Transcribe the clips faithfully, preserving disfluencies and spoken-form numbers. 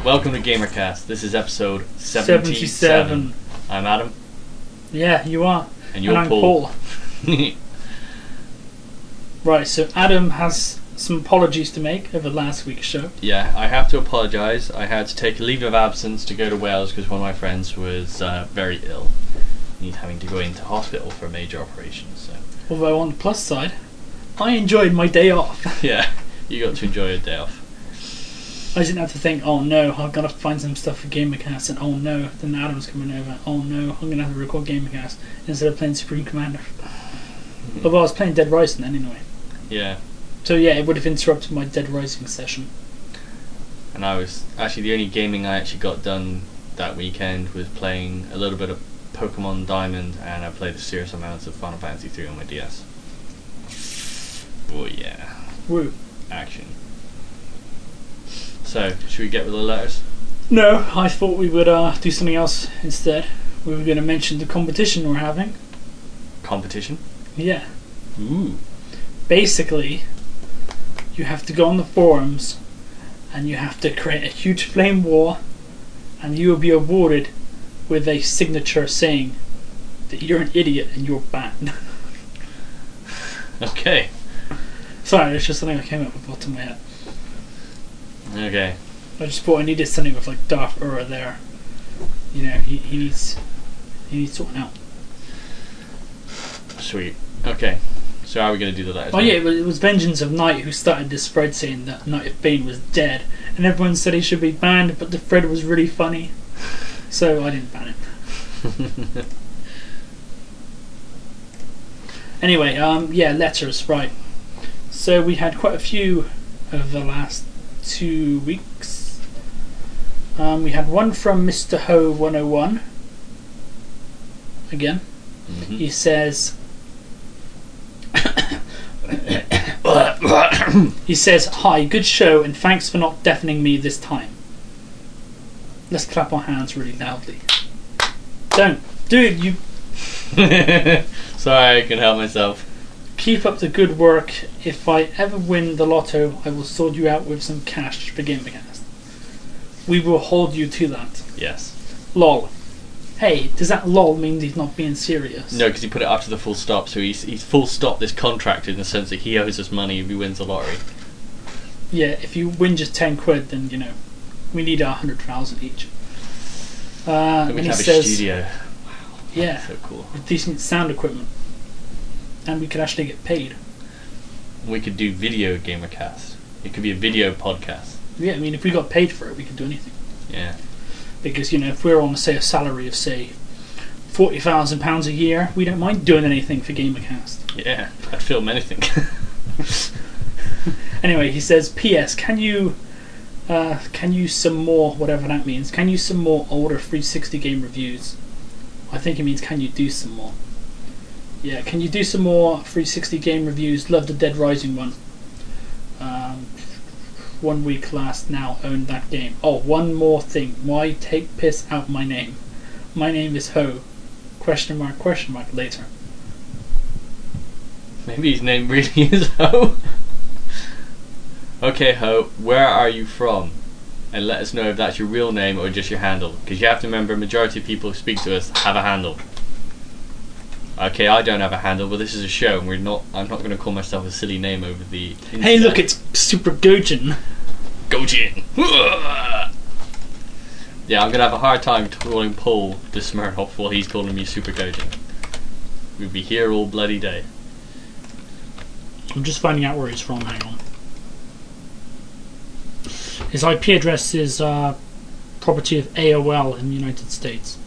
welcome to GamerCast. This is episode seventy-seven. seventy-seven. I'm Adam. Yeah, you are. And you're and I'm Paul. Paul. Right, so Adam has some apologies to make over last week's show. Yeah, I have to apologise. I had to take a leave of absence to go to Wales because one of my friends was uh, very ill. He's having to go into hospital for a major operation. So. Although on the plus side, I enjoyed my day off. Yeah, you got to enjoy a day off. I didn't have to think, oh no, I've got to find some stuff for GamerCast, and oh no, then Adam's coming over, oh no, I'm going to have to record GamerCast instead of playing Supreme Commander. Mm. Although I was playing Dead Rising then anyway. Yeah. So yeah, it would have interrupted my Dead Rising session. And I was, actually the only gaming I actually got done that weekend was playing a little bit of Pokemon Diamond, and I played a serious amount of Final Fantasy three on my D S. Oh yeah. Woo. Action. So, should we get with the letters? No, I thought we would uh, do something else instead. We were going to mention the competition we're having. Competition? Yeah. Ooh. Basically, you have to go on the forums and you have to create a huge flame war, and you will be awarded with a signature saying that you're an idiot and you're banned. Okay. Sorry, it's just something I came up with off the top of my head. Okay. I just thought I needed something with like Darth Ura there. You know, he, he needs he needs sorting out. Sweet. Okay. So how are we going to do the letters? Oh yeah, it was, it was Vengeance of Night who started this thread saying that Knight of Bane was dead, and everyone said he should be banned, but the thread was really funny, so I didn't ban him. Anyway, um, yeah, letters, right. So we had quite a few over the last two weeks. Um, we had one from Mister Ho one oh one. Again. Mm-hmm. He says... he says, "Hi, good show, and thanks for not deafening me this time." Let's clap our hands really loudly. Don't. Dude, you... Sorry, I can help myself. Keep up the good work. If I ever win the lotto, I will sort you out with some cash for GamerCast. We will hold you to that. Yes. Lol. Hey, does that lol mean he's not being serious? No, because he put it after the full stop, so he's, he's full stopped this contract in the sense that he owes us money if he wins the lottery. Yeah, if you win just ten quid, then, you know, we need a hundred thousand each. Uh, and we and can have says, a studio. Wow. Yeah. So cool. With decent sound equipment. And we could actually get paid. We could do video GamerCast. It could be a video podcast. Yeah, I mean, if we got paid for it, we could do anything. Yeah. Because, you know, if we're on, say, a salary of, say, forty thousand pounds a year, we don't mind doing anything for GamerCast. Yeah, I'd film anything. Anyway, he says, P S, can you, uh, can you some more, whatever that means, can you some more older three sixty game reviews? I think it means, can you do some more? Yeah, can you do some more three sixty game reviews? Love the Dead Rising one. Um, one week last now owned that game. Oh, one more thing. Why take piss out my name? My name is Ho. Question mark, question mark, later. Maybe his name really is Ho. Okay, Ho, where are you from? And let us know if that's your real name or just your handle. Because you have to remember, majority of people who speak to us have a handle. Okay, I don't have a handle, but this is a show, and we're not. I'm not going to call myself a silly name over the internet. Hey, look, it's Super Gojin. Gojin. Yeah, I'm going to have a hard time calling Paul the Smirnoff while he's calling me Super Gojin. We'll be here all bloody day. I'm just finding out where he's from. Hang on. His I P address is uh, property of A O L in the United States.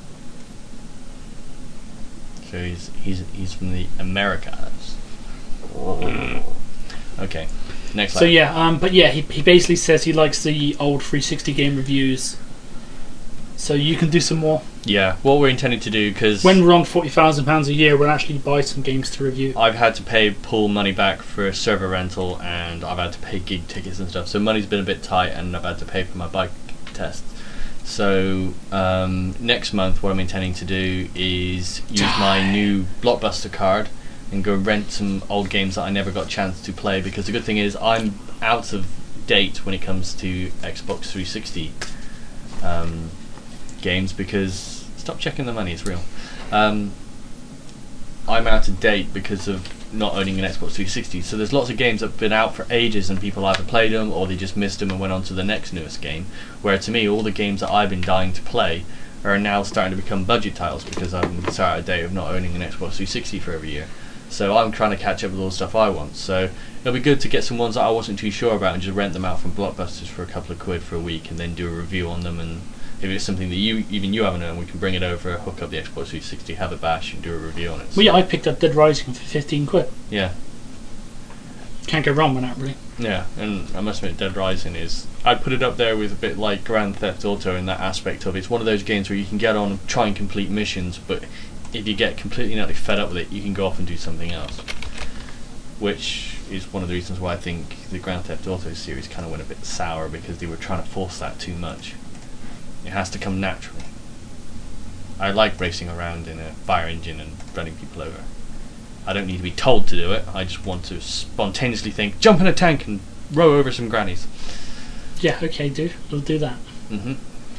So he's he's he's from the Americas. Okay, next. So yeah, um, but yeah, he he basically says he likes the old three sixty game reviews. So you can do some more. Yeah, what we're intending to do, because when we're on forty thousand pounds a year, we'll actually buy some games to review. I've had to pay Paul money back for server rental, and I've had to pay gig tickets and stuff. So money's been a bit tight, and I've had to pay for my bike test. So um, next month, what I'm intending to do is use Die. my new Blockbuster card and go rent some old games that I never got a chance to play. Because the good thing is, I'm out of date when it comes to Xbox three sixty. um, games because stop checking the money, it's real. Um, I'm out of date because of not owning an Xbox three sixty, so there's lots of games that have been out for ages and people either played them or they just missed them and went on to the next newest game, where to me all the games that I've been dying to play are now starting to become budget titles because I'm so out of date of not owning an Xbox three sixty for every year. So I'm trying to catch up with all the stuff I want, so it'll be good to get some ones that I wasn't too sure about and just rent them out from Blockbusters for a couple of quid for a week and then do a review on them, and if it's something that you even you haven't owned, we can bring it over, hook up the Xbox three sixty, have a bash and do a review on it. So. Well, yeah, I picked up Dead Rising for fifteen quid. Yeah. Can't go wrong with that, really. Yeah, and I must admit, Dead Rising is... I'd put it up there with a bit like Grand Theft Auto in that aspect of it's one of those games where you can get on and try and complete missions, but if you get completely and utterly fed up with it, you can go off and do something else. Which is one of the reasons why I think the Grand Theft Auto series kind of went a bit sour, because they were trying to force that too much. It has to come naturally. I like racing around in a fire engine and running people over. I don't need to be told to do it, I just want to spontaneously think, jump in a tank and row over some grannies. Yeah, okay, dude, we'll do that. Mm-hmm.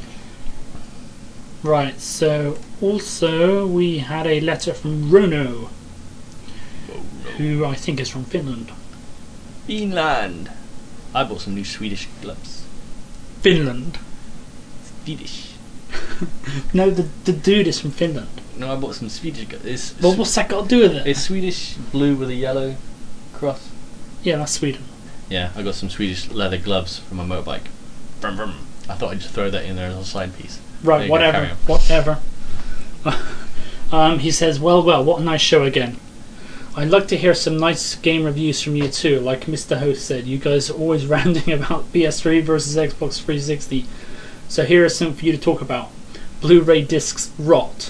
Right, so also we had a letter from Rono, who I think is from Finland. Finland! I bought some new Swedish gloves. Finland? Swedish. No, the the dude is from Finland. No, I bought some Swedish gloves. It's, Well, what's that got to do with it? it's Swedish blue with a yellow cross. Yeah, that's Sweden. Yeah, I got some Swedish leather gloves for my motorbike. Vroom, vroom. I thought I'd just throw that in there as a side piece. There Right, you go, whatever, carry on. whatever. um, he says, well, well, what a nice show again. I'd like to hear some nice game reviews from you too. Like Mister Host said, you guys are always ranting about P S three versus Xbox three sixty. So here is something for you to talk about. Blu-ray discs rot.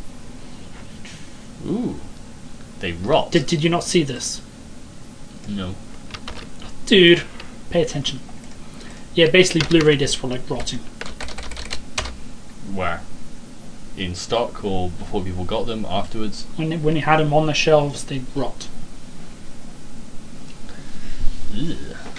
Ooh. They rot. Did, did you not see this? No. Dude, pay attention. Yeah, basically Blu-ray discs were like rotting. Where? In stock or before people got them, afterwards? When they, when you had them on the shelves, they'd rot. Ugh.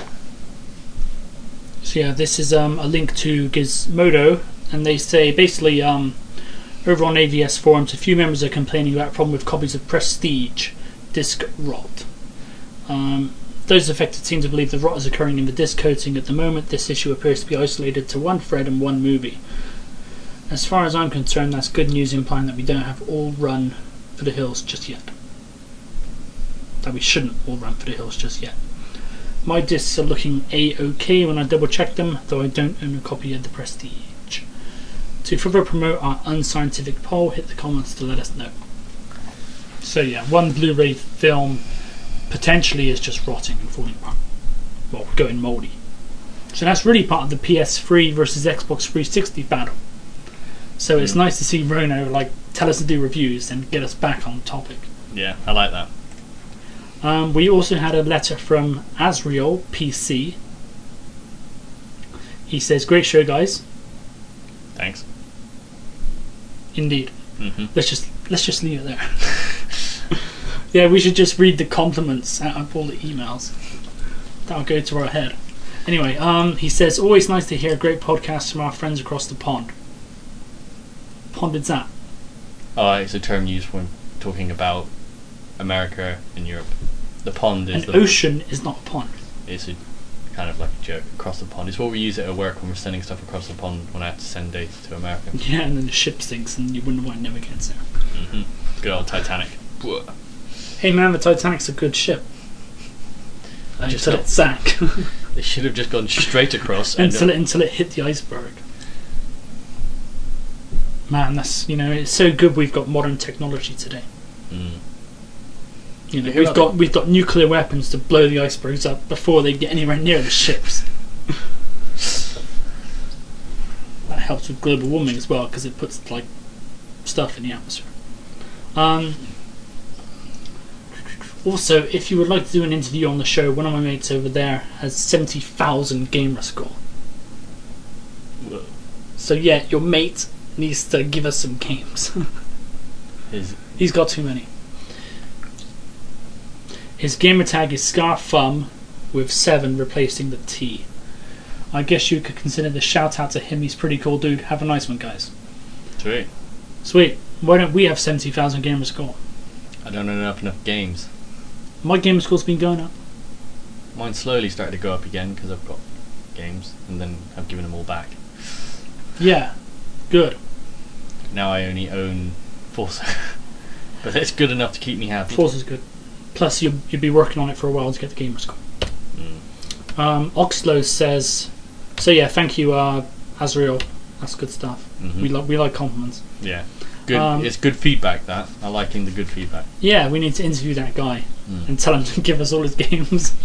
So yeah, this is um, a link to Gizmodo, and they say basically um, over on A V S forums, a few members are complaining about a problem with copies of Prestige disc rot. Um, those affected seem to believe the rot is occurring in the disc coating at the moment. This issue appears to be isolated to one thread and one movie. As far as I'm concerned, that's good news, implying that we don't have all run for the hills just yet. That we shouldn't all run for the hills just yet. My discs are looking a-okay when I double check them, though I don't own a copy of the Prestige. To further promote our unscientific poll, hit the comments to let us know. So yeah, one Blu-ray film potentially is just rotting and falling apart. Well, going mouldy. So that's really part of the P S three versus Xbox three sixty battle. So it's Mm. nice to see Rono like tell us to do reviews and get us back on topic. Yeah, I like that. Um, we also had a letter from Asriel P C. He says, "Great show, guys." Thanks. Indeed. Mm-hmm. Let's just let's just leave it there. Yeah, we should just read the compliments out of all the emails. That'll go to our head. Anyway, um, he says, "Always nice to hear great podcasts from our friends across the pond." Pond is that? Oh, it's a term used when talking about America and Europe. The pond is An the ocean is not a pond. It's a kind of like a joke. Across the pond. It's what we use it at work when we're sending stuff across the pond when I have to send data to America. Yeah, and then the ship sinks and you wonder why it never gets there. Mm-hmm. Good old Titanic. Hey man, the Titanic's a good ship. Just Until not- it sank. They should have just gone straight across. and until it until it hit the iceberg. Man, that's you know, it's so good we've got modern technology today. Mm. You know, You we've love got we've got nuclear weapons to blow the icebergs up before they get anywhere near the ships. That helps with global warming as well because it puts like stuff in the atmosphere. Um, also, if you would like to do an interview on the show, one of my mates over there has seventy thousand gamer score. Whoa. So yeah, your mate needs to give us some games. His He's got too many. His gamer tag is Scarfum with seven replacing the T. I guess you could consider the shout out to him. He's pretty cool dude. Have a nice one, guys. Sweet. Sweet. Why don't we have seventy thousand gamer score? I don't know enough enough games. My gamer score's been going up. Mine slowly started to go up again because I've got games and then I've given them all back. Yeah. Good. Now I only own Forza. But it's good enough to keep me happy. Forza's good. Plus, you'll, you'll be working on it for a while to get the gamer score. Mm. Um, Oxlow says, so yeah, thank you, uh, Azrael. That's good stuff. Mm-hmm. We like we like compliments. Yeah, good. Um, it's good feedback. That I liking the good feedback. Yeah, we need to interview that guy Mm. and tell him to give us all his games.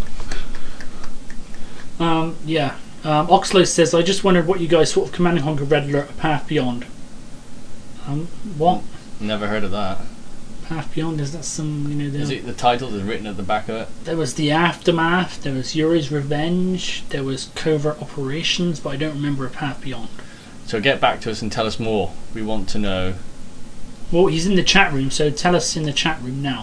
um, yeah. Um, Oxlow says, I just wondered what you guys thought of Command and Conquer Red Alert: Path Beyond. Um, what? Never heard of that. Path Beyond, is that some, you know, the, Is it the title that's written at the back of it? there was the Aftermath, there was Yuri's Revenge, there was Covert Operations, but I don't remember a Path Beyond. So get back to us and tell us more. We want to know. Well, he's in the chat room, so tell us in the chat room now.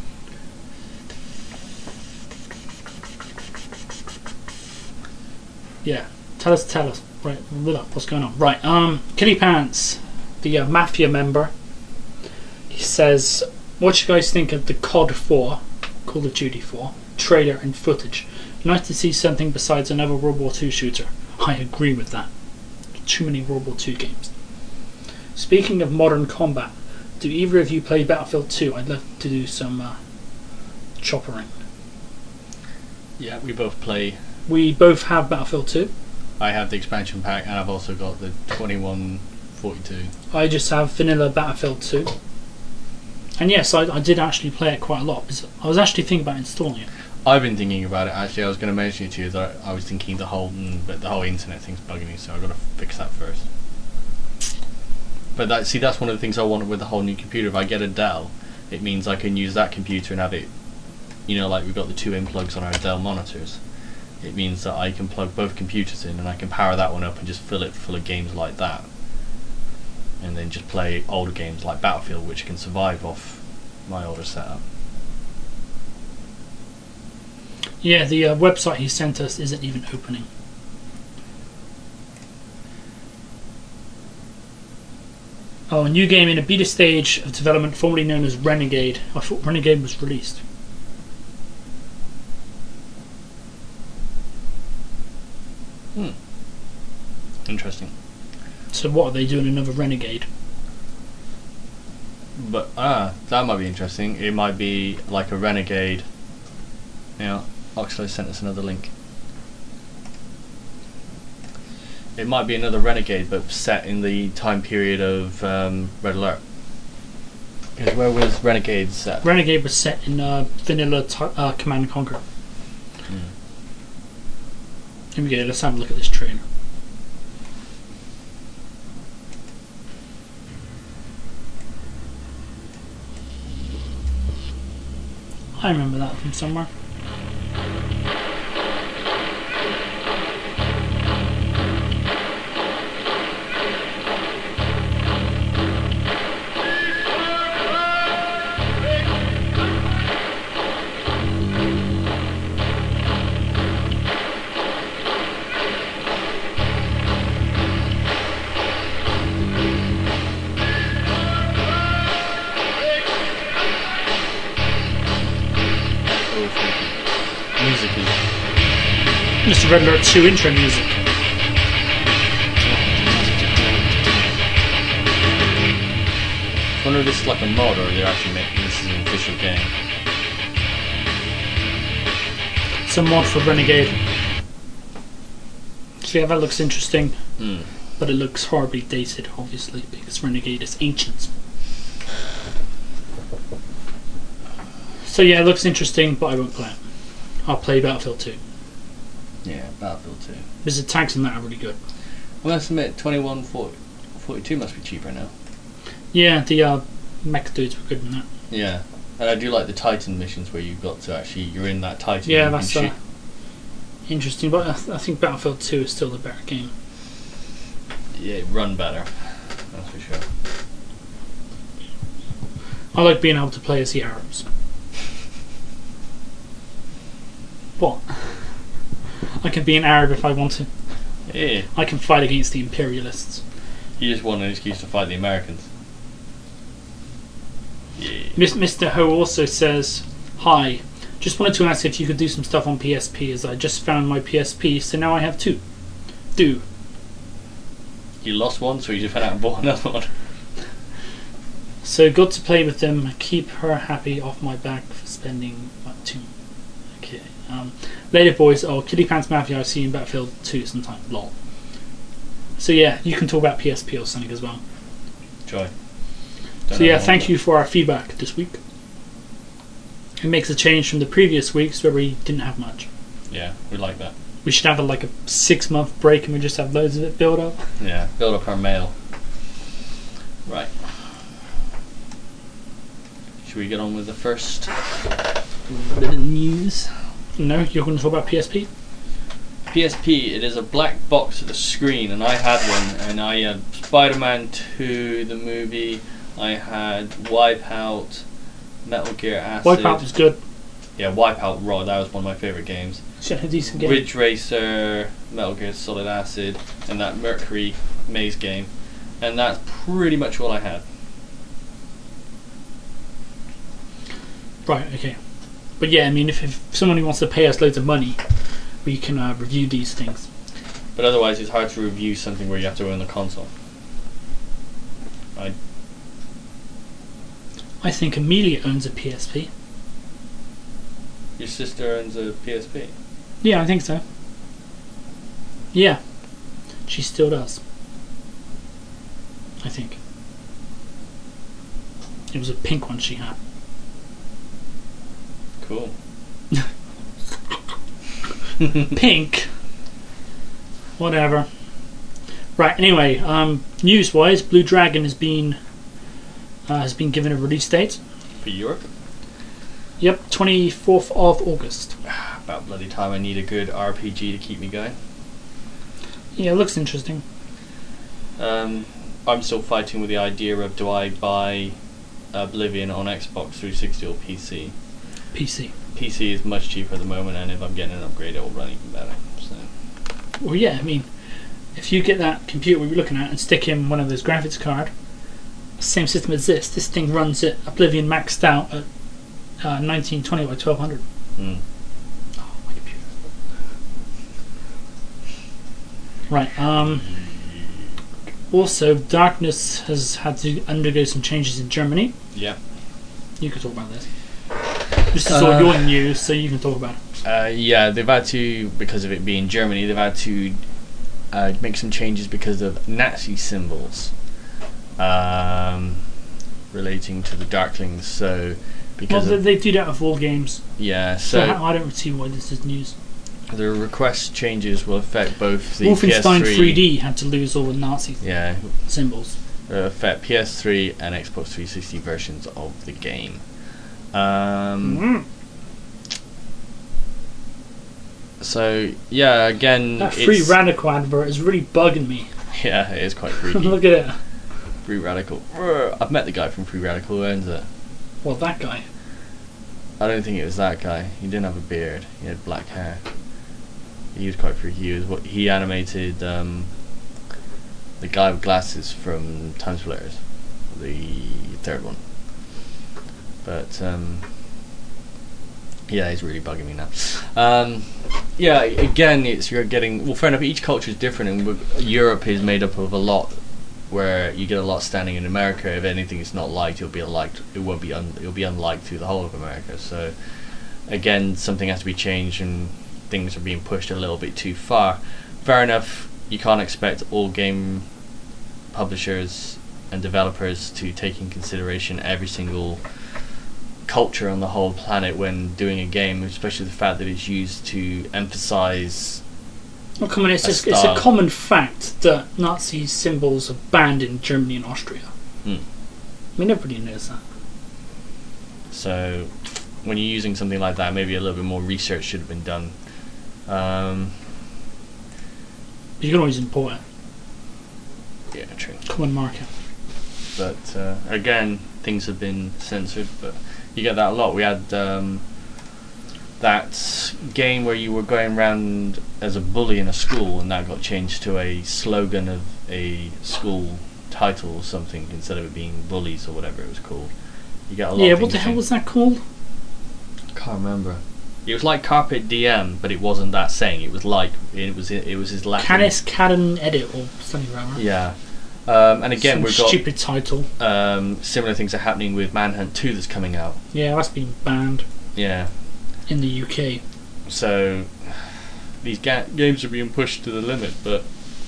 Yeah, tell us, tell us. Right, what's going on? Right, um, Kitty Pants, the uh, Mafia member, he says, what you guys think of the C O D four, Call of Duty four, trailer and footage? Nice to see something besides another World War Two shooter. I agree with that. Too many World War Two games. Speaking of modern combat, do either of you play Battlefield two? I'd love to do some uh, choppering. Yeah, we both play. We both have Battlefield two. I have the expansion pack, and I've also got the twenty-one forty-two. I just have vanilla Battlefield two. And yes, I, I did actually play it quite a lot. Because I was actually thinking about installing it. I've been thinking about it. Actually, I was going to mention it to you that I was thinking the whole, mm, but the whole internet thing's bugging me, so I've got to fix that first. But that, see, that's one of the things I wanted with the whole new computer. If I get a Dell, it means I can use that computer and have it, you know, like we've got the two in plugs on our Dell monitors. It means that I can plug both computers in and I can power that one up and just fill it full of games like that. And then just play older games like Battlefield, which can survive off my older setup. Yeah, the uh, website he sent us isn't even opening. Oh, a new game in a beta stage of development formerly known as Renegade. I thought Renegade was released. Hmm. Interesting. So what, are they doing another Renegade? But, ah, that might be interesting. It might be like a Renegade. Yeah, Oxley sent us another link. It might be another Renegade, but set in the time period of um, Red Alert. Because where was Renegade set? Renegade was set in uh, vanilla t- uh, Command and Conquer. Mm. Here we go, let's have a look at this trailer. I remember that from somewhere. Musically. Mister Red Alert two intro music. I wonder if this is like a mod or they're actually making this is an official game. It's a mod for Renegade. So yeah, that looks interesting. Mm. But it looks horribly dated, obviously, because Renegade is ancient. So yeah, it looks interesting, but I won't play it. I'll play Battlefield two. Yeah, Battlefield two. Because the tags in that are really good. I must admit, twenty-one forty-two must be cheaper now. Yeah, the uh, mech dudes were good in that. Yeah, and I do like the Titan missions where you've got to actually, you're in that Titan. Yeah, and you that's can uh, interesting, but I, th- I think Battlefield two is still the better game. Yeah, run better, that's for sure. I like being able to play as the Arabs. What? I can be an Arab if I want to. Yeah. I can fight against the imperialists. You just want an excuse to fight the Americans. Yeah. Mister Ho also says, "Hi, just wanted to ask if you could do some stuff on P S P, as I just found my P S P, so now I have two. Do." You lost one, so you just went out and bought another one. So got to play with them. Keep her happy off my back for spending what, two. Okay. Um, later, boys. Oh, Kitty Pants Mafia. I'll see you in Battlefield two sometime. Lol. So yeah, you can talk about P S P or something as well. Joy. So yeah, thank you for our feedback this week. It makes a change from the previous weeks where we didn't have much. Yeah, we like that. We should have a, like a six month break and we just have loads of it build up. Yeah, build up our mail. Right. Should we get on with the first bit of news? No, you're going to talk about P S P? P S P, it is a black box at the screen, and I had one, and I had Spider-Man two, the movie, I had Wipeout, Metal Gear Acid. Wipeout was good. Yeah, Wipeout Raw, that was one of my favourite games. It's a decent game. Ridge Racer, Metal Gear Solid Acid, and that Mercury Maze game. And that's pretty much all I had. Right, okay. But yeah, I mean, if, if someone wants to pay us loads of money, we can uh, review these things. But otherwise, it's hard to review something where you have to own the console. I I think Amelia owns a P S P. Your sister owns a P S P? Yeah, I think so. Yeah. She still does. I think. It was a pink one she had. Cool. Pink. Whatever. Right, anyway, um, news-wise, Blue Dragon has been uh, has been given a release date. For Europe? Yep, twenty-fourth of August. About bloody time I need a good R P G to keep me going. Yeah, it looks interesting. Um, I'm still fighting with the idea of do I buy Oblivion on Xbox three sixty or P C? P C. P C is much cheaper at the moment, and if I'm getting an upgrade, it will run even better. So. Well, yeah, I mean, if you get that computer we were looking at and stick in one of those graphics card, same system as this, this thing runs it Oblivion maxed out at uh, nineteen twenty by twelve hundred. Mm. Oh, my computer. Right, um... also, Darkness has had to undergo some changes in Germany. Yeah. You can talk about this. This is all Uh, your news, so you can talk about it. Uh, yeah, they've had to, because of it being Germany, they've had to uh, make some changes because of Nazi symbols um, relating to the Darklings. So, Well, because they, of, they do that with all games. yeah, So, so I don't see why this is news. the request changes will affect both the Wolfenstein P S three, three D had to lose all the Nazi yeah, symbols. uh, affect P S three and Xbox three sixty versions of the game. Um, Mm. So yeah, again, That free it's, radical advert is really bugging me. yeah, it is quite freaky. Look at it. Free Radical. Urgh. I've met the guy from Free Radical who owns it. Well, that guy. I don't think it was that guy. He didn't have a beard. He had black hair. He was quite freaky. He was what he animated um, the guy with glasses from Time Splitters, the third one. But um, yeah, he's really bugging me now. Um, yeah, again, it's you're getting well. Fair enough. Each culture is different, and we're- Europe is made up of a lot. Where you get a lot standing in America. If anything is not liked, it'll be liked. It won't be un, it'll be unliked through the whole of America. So again, something has to be changed, and things are being pushed a little bit too far. Fair enough. You can't expect all game publishers and developers to take in consideration every single culture on the whole planet when doing a game, especially the fact that it's used to emphasize. Well, come on, it's, A just, it's a style. common fact that Nazi symbols are banned in Germany and Austria. Hmm. I mean, everybody knows that. So when you're using something like that, maybe a little bit more research should have been done. Um, You can always import it. yeah, true. Common market. But uh, again, things have been censored. But you get that a lot. We had um, that game where you were going around as a bully in a school, and that got changed to a slogan of a school title or something instead of it being bullies or whatever it was called. You get a lot. Yeah, of what the hell was that called? I can't remember. It was like Carpe Diem, but it wasn't that saying. It was like it was it was his Latin. Canis Caden Edit or something like that. Yeah. Um, and again, Some we've got stupid title. Um, similar things are happening with Manhunt two that's coming out. Yeah, that's been banned. Yeah. In the U K. So these ga- games are being pushed to the limit, but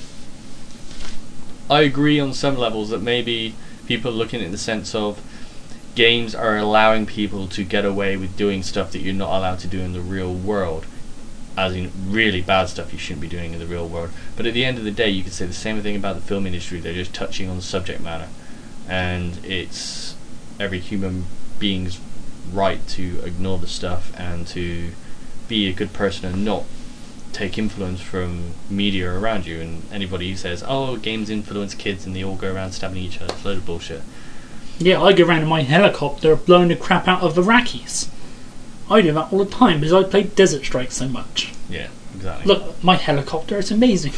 I agree on some levels that maybe people are looking at the sense of games are allowing people to get away with doing stuff that you're not allowed to do in the real world, as in really bad stuff you shouldn't be doing in the real world. But at the end of the day, you could say the same thing about the film industry. They're just touching on the subject matter, and it's every human being's right to ignore the stuff and to be a good person and not take influence from media around you. And anybody who says, oh, games influence kids and they all go around stabbing each other, it's a load of bullshit. Yeah, I go around in my helicopter blowing the crap out of Iraqis. I do that all the time because I play Desert Strike so much. Yeah, exactly. Look, my helicopter, it's amazing.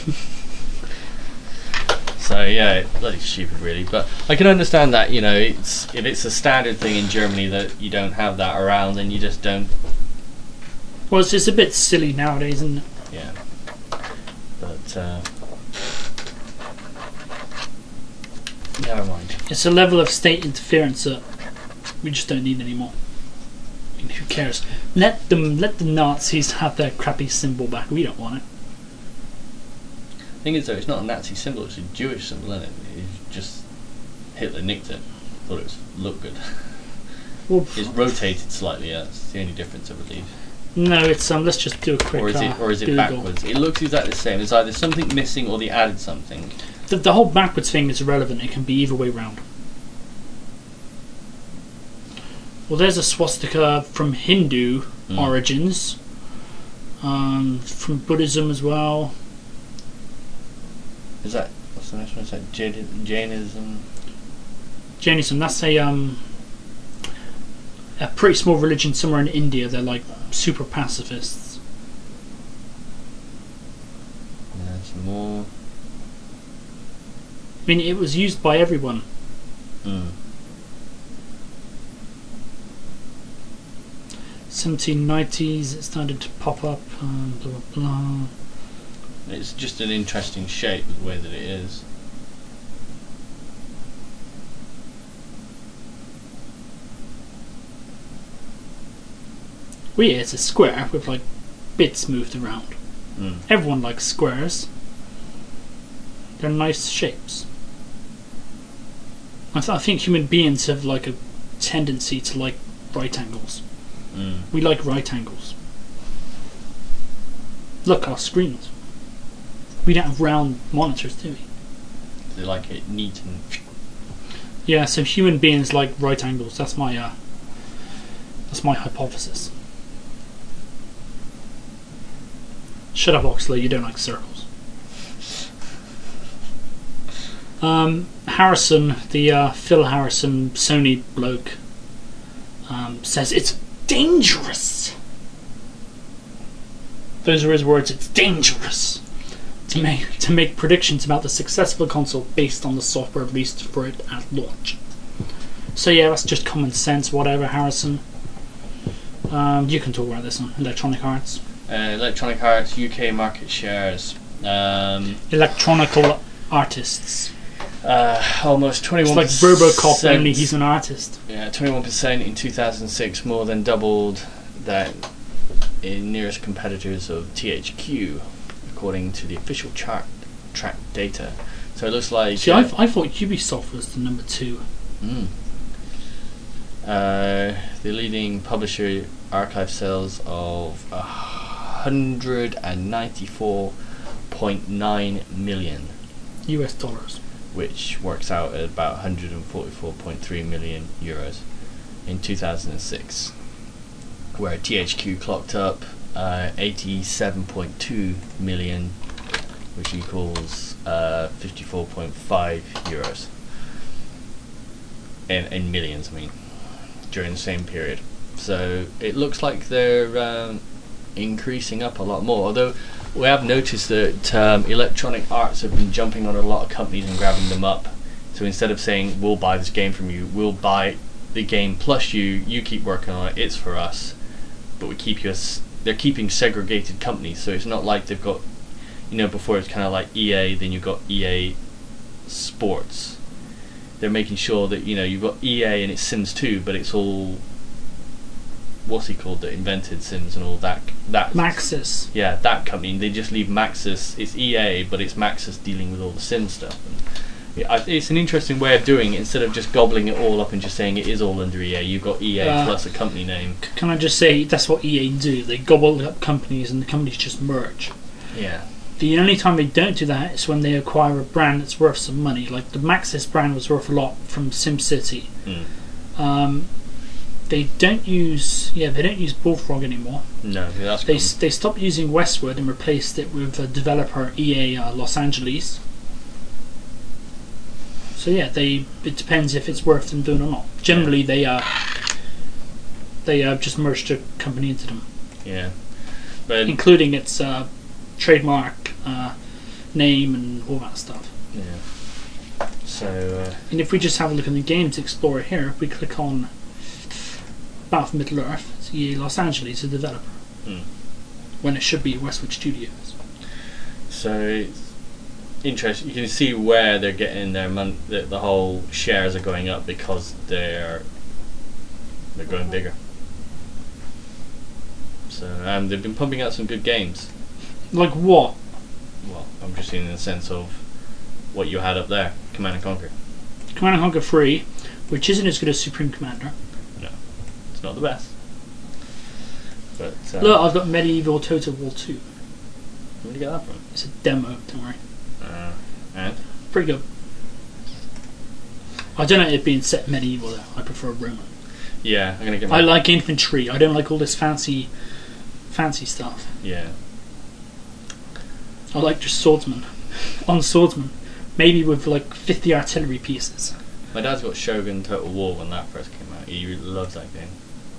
So yeah, bloody stupid really, but I can understand that, you know, it's if it's a standard thing in Germany that you don't have that around, then you just don't. Well, it's just a bit silly nowadays, isn't it? Yeah. But uh never mind. It's a level of state interference that we just don't need anymore. I mean, who cares? Let them, let the Nazis have their crappy symbol back. We don't want it. The thing is though, it's not a Nazi symbol, it's a Jewish symbol, isn't it? It's just Hitler nicked it. Thought it was looked good. Well, it's rotated slightly, yeah, that's the only difference I believe. No, it's um let's just do a quick Or is it uh, or is it Google. backwards? It looks exactly the same. It's either something missing or they added something. The, the whole backwards thing is irrelevant. It can be either way round. Well, there's a swastika from Hindu mm. origins, um, from Buddhism as well. Is that what's the next one? Is that Jain- Jainism? Jainism. That's a um a pretty small religion somewhere in India. They're like super pacifists. Yeah, some more. I mean, it was used by everyone. Mm. seventeen nineties, it started to pop up. Um, blah blah blah. It's just an interesting shape, the way that it is. Well, yeah, it's a square with like bits moved around. Mm. Everyone likes squares. They're nice shapes. I, th- I think human beings have like a tendency to like right angles. Mm. We like right angles. Look, our screens. We don't have round monitors, do we? They like it neat and. Yeah, so human beings like right angles. That's my uh, that's my hypothesis. Shut up, Oxley. You don't like circles. Um, Harrison, the uh, Phil Harrison Sony bloke, um, says it's dangerous. Those are his words. It's dangerous to make to make predictions about the success of a console based on the software released for it at launch. So yeah, that's just common sense. Whatever, Harrison. Um, you can talk about this one. Electronic Arts. Uh, Electronic Arts U K market shares. Um, Electronical artists. Uh, almost twenty-one It's like Robocop, only he's an artist. Yeah, twenty-one percent in two thousand six, more than doubled that in nearest competitors of T H Q, according to the official chart track data. So it looks like. See, uh, I, th- I thought Ubisoft was the number two. Mm. Uh, the leading publisher archive sales of one hundred ninety-four point nine million U S dollars. Which works out at about one hundred forty-four point three million euros in two thousand six, where T H Q clocked up uh, eighty-seven point two million, which equals uh, fifty-four point five euros in, in millions, I mean, during the same period. So it looks like they're um, increasing up a lot more. Although we have noticed that um, Electronic Arts have been jumping on a lot of companies and grabbing them up. So instead of saying we'll buy this game from you, we'll buy the game plus you. You keep working on it. It's for us, but we keep you as they're keeping segregated companies. So it's not like they've got, you know, before it's kind of like E A, then you've got E A Sports. They're making sure that, you know, you've got E A and it's Sims two, but it's all, what's he called that invented Sims and all that that Maxis. Yeah, that company. They just leave Maxis. It's E A, but it's Maxis dealing with all the Sim stuff. And yeah, I- it's an interesting way of doing it. Instead of just gobbling it all up and just saying it is all under E A, you've got E A Uh, plus a company name. C- Can I just say that's what E A do? They gobble up companies and the companies just merge. Yeah. The only time they don't do that is when they acquire a brand that's worth some money. Like the Maxis brand was worth a lot from SimCity. Mm. Um, they don't use yeah they don't use Bullfrog anymore. No, that's They cool. s- they stopped using Westwood and replaced it with a developer E A uh, Los Angeles. So yeah, they it depends if it's worth them doing or not. Generally, they uh they uh, just merged a company into them, Yeah. But including its uh, trademark, uh, name, and all that stuff. yeah. So uh, And if we just have a look in the Games Explorer here, if we click on Battle for Middle Earth, it's E A Los Angeles, a developer, mm. when it should be Westwood Studios. so it's interesting. You can see where they're getting their money. The, the whole shares are going up because they're they're growing bigger. So um, they've been pumping out some good games. Like what? Well, I'm just in the sense of what you had up there, Command and Conquer. Command and Conquer three, which isn't as good as Supreme Commander. No, it's not the best. But um, Look, I've got Medieval Total War two. where did you get that from? It's a demo, don't worry. Uh, and Pretty good. I don't know it being set medieval though. I prefer Roman. yeah, I'm gonna get. My, I like infantry. I don't like all this fancy, fancy stuff. Yeah, I like just swordsman, on swordsman, maybe with like fifty artillery pieces. my dad's got Shogun Total War when that first came out. He loves that game.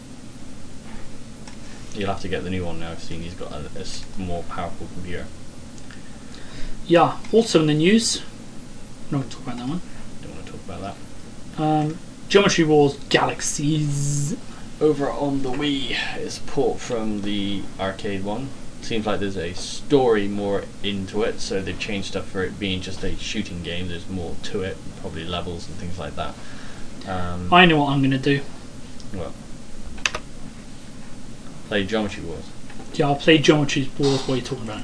You'll have to get the new one now, seeing he's got a, a s- more powerful computer. Yeah. Also in the news, I'm not going to talk about that one. Don't want to talk about that. Um, Geometry Wars Galaxies. Over on the Wii, it's a port from the arcade one. Seems like there's a story more into it, so they've changed stuff for it being just a shooting game. There's more to it, probably levels and things like that. Um, I know what I'm going to do. well, play Geometry Wars. Yeah, I'll play Geometry Wars while you're talking about it.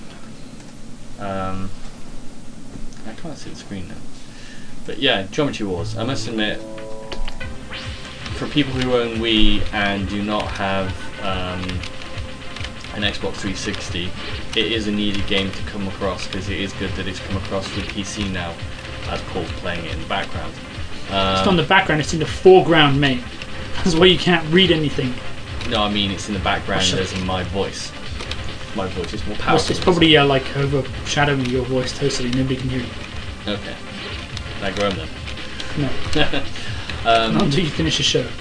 Um, I can't see the screen now. But yeah, Geometry Wars. I must admit, for people who own Wii and do not have um, an Xbox three sixty, it is a needed game to come across because it is good that it's come across with P C now, as Paul's playing it in the background. Um, It's not in the background, it's in the foreground, mate. That's why you can't read anything. no, I mean it's in the background Shut as in my voice. My voice is more powerful. It's, it's probably uh, like overshadowing your voice totally, nobody can hear you. Okay. Like Rome then. No, um, not until you finish the show.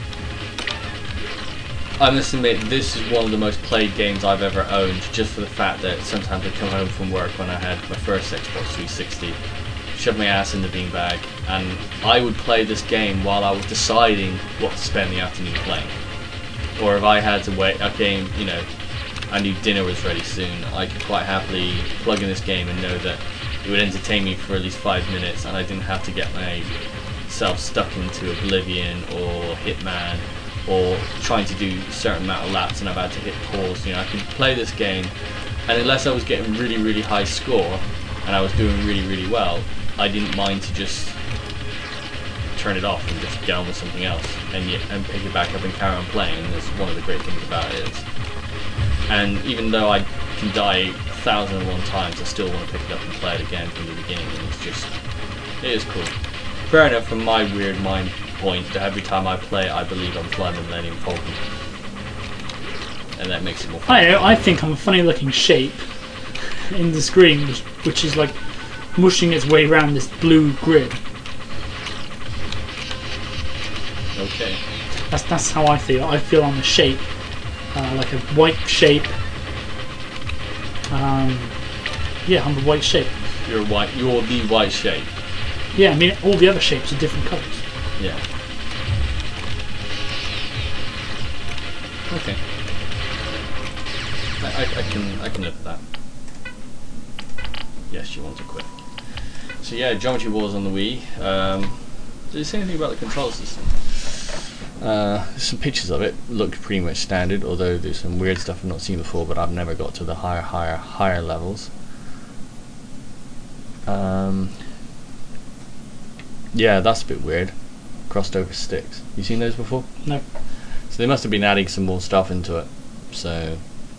I must admit, this is one of the most played games I've ever owned, just for the fact that sometimes I come home from work when I had my first Xbox three sixty, shove my ass in the beanbag, and I would play this game while I was deciding what to spend the afternoon playing. Or if I had to wait, okay, you know, I knew dinner was ready soon, I could quite happily plug in this game and know that it would entertain me for at least five minutes, and I didn't have to get myself stuck into Oblivion or Hitman, or trying to do a certain amount of laps and I've had to hit pause. You know, I could play this game, and unless I was getting really, really high score and I was doing really, really well, I didn't mind to just turn it off and just get on with something else and yet, and pick it back up and carry on playing. And that's one of the great things about it is. And even though I can die a thousand and one times, I still want to pick it up and play it again from the beginning. And it's just, it is cool. Fair enough from my weird mind point that every time I play it, I believe I'm flying the Millennium Falcon. And that makes it more fun. I I think I'm a funny looking shape in the screen, which, which is like mushing its way around this blue grid. Okay. That's that's how I feel. I feel on the shape, uh, like a white shape. Um, yeah, on the white shape. You're white. You're the white shape. Yeah, I mean all the other shapes are different colours. Yeah. Okay. I, I, I can I can live with that. Yes, she wants to quit. So yeah, Geometry Wars on the Wii. Um, did you say anything about the control system? Uh, there's some pictures of it. Looked pretty much standard, although there's some weird stuff I've not seen before, but I've never got to the higher, higher, higher levels. Um, yeah, that's a bit weird. Crossed over sticks. You seen those before? No. So they must have been adding some more stuff into it. So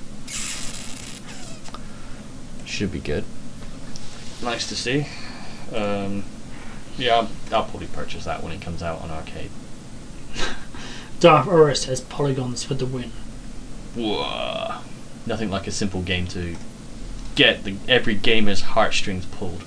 should be good. Nice to see. Um, yeah, I'll, I'll probably purchase that when it comes out on arcade. Darth Aura says polygons for the win. Whoa. Nothing like a simple game to get the, every gamer's heartstrings pulled.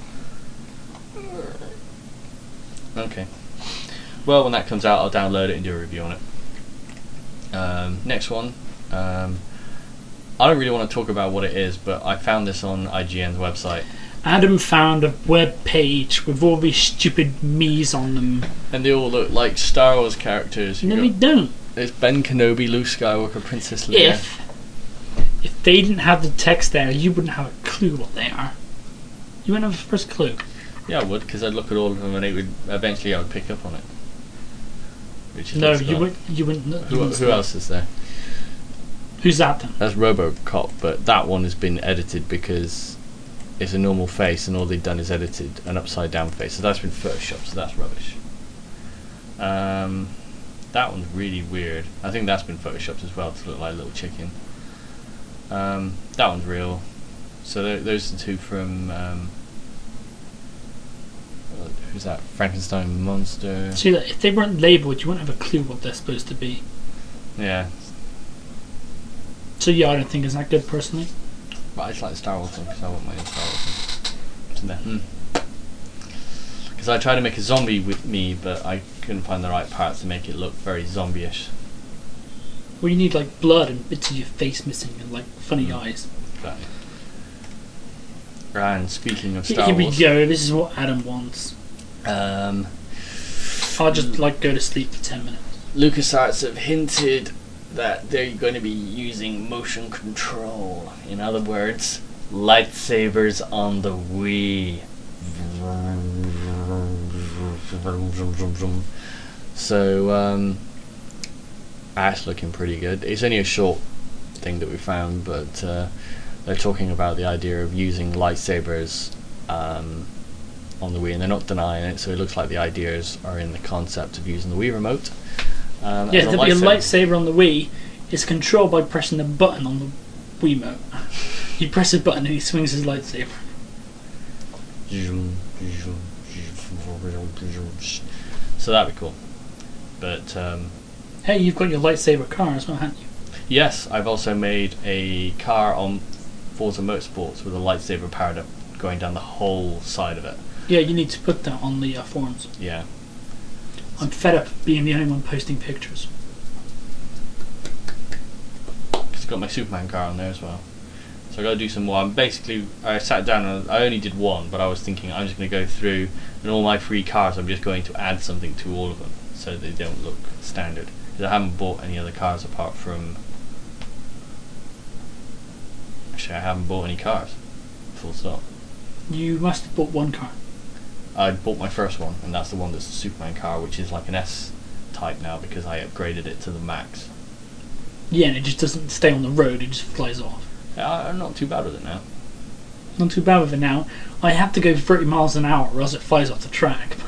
Okay. Well, when that comes out, I'll download it and do a review on it. Um, next one. Um, I don't really want to talk about what it is, but I found this on I G N's website. Adam found a web page with all these stupid me's on them. And they all look like Star Wars characters. No, You've they got- don't. There's Ben Kenobi, Luke Skywalker, Princess Leia. If if they didn't have the text there, you wouldn't have a clue what they are. You wouldn't have a first clue. Yeah, I would, because I'd look at all of them and it would eventually I would pick up on it. Which is No, what's you gone. would. You wouldn't. You Who, wouldn't who else is there? Who's that then? That's RoboCop, but that one has been edited because it's a normal face and all they've done is edited an upside down face. So that's been photoshopped, so that's rubbish. Um, that one's really weird. I think that's been photoshopped as well to look like a little chicken. Um, that one's real. So th- those are the two from um, uh, who's that? Frankenstein Monster. See, that if they weren't labelled, you wouldn't have a clue what they're supposed to be. Yeah, So yeah, I don't think it's that good personally. but I just like the Star Wars one because I want my own Star Wars one. It's in there. Hmm. Because I tried to make a zombie with me, but I couldn't find the right parts to make it look very zombie-ish. Well, you need like blood and bits of your face missing and like funny Mm. eyes. Exactly. And speaking of Here Star we Wars, go. This is what Adam wants. um, I'll just like go to sleep for ten minutes. LucasArts have hinted that they're going to be using motion control. In other words, lightsabers on the Wii. So, um, that's looking pretty good. It's only a short thing that we found, but uh, they're talking about the idea of using lightsabers um, on the Wii, and they're not denying it, so it looks like the ideas are in the concept of using the Wii remote. Um, Yeah, as a the, your lightsaber. lightsaber on the Wii is controlled by pressing the button on the Wiimote. He presses a button and he swings his lightsaber. So that'd be cool. But um, Hey, you've got your lightsaber car as well, haven't you? yes, I've also made a car on Forza Motorsports with a lightsaber powered up going down the whole side of it. Yeah, you need to put that on the uh, forums. Yeah. I'm fed up of being the only one posting pictures. It's got my Superman car on there as well. So I got to do some more. I'm basically, I sat down and I only did one, but I was thinking I'm just going to go through and all my free cars, I'm just going to add something to all of them so they don't look standard. Because I haven't bought any other cars apart from. Actually, I haven't bought any cars. Full stop. You must have bought one car. I bought my first one, and that's the one that's the Superman car, which is like an S type now because I upgraded it to the max. Yeah, and it just doesn't stay on the road, it just flies off. Yeah, I'm not too bad with it now. Not too bad with it now. I have to go thirty miles an hour or else it flies off the track.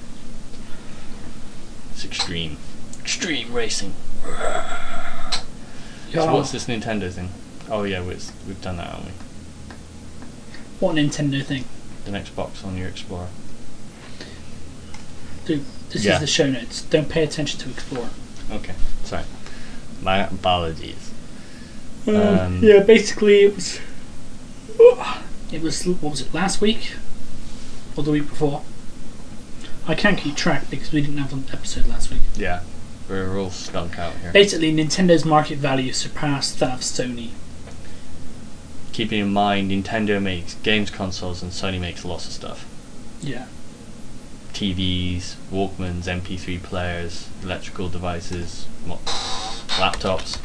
It's extreme. Extreme racing. Yeah. So what's this Nintendo thing? Oh yeah, we've, we've done that, haven't we? What Nintendo thing? The next box on your Explorer. Dude, this Yeah. is the show notes. Don't pay attention to Explorer. Okay, sorry. My apologies. Um, Um, yeah, basically it was. It was, what was it, last week? Or the week before? I can't keep track because we didn't have an episode last week. Yeah. We're all stunk out here. Basically, Nintendo's market value surpassed that of Sony. Keeping in mind, Nintendo makes games consoles and Sony makes lots of stuff. Yeah. T Vs, Walkmans, M P three players, electrical devices, mo- laptops.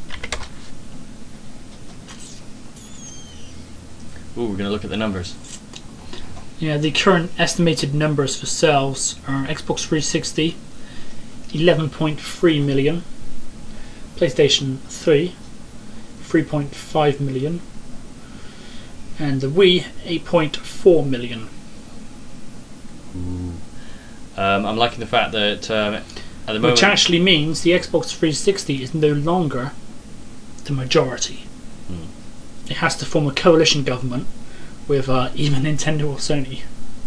Ooh, we're going to look at the numbers. Yeah, the current estimated numbers for sales are Xbox three sixty, eleven point three million, PlayStation three, three point five million, and the Wii, eight point four million. Ooh. Um, I'm liking the fact that um, at the moment... Which actually means the Xbox three sixty is no longer the majority. Hmm. It has to form a coalition government with uh, either Nintendo or Sony.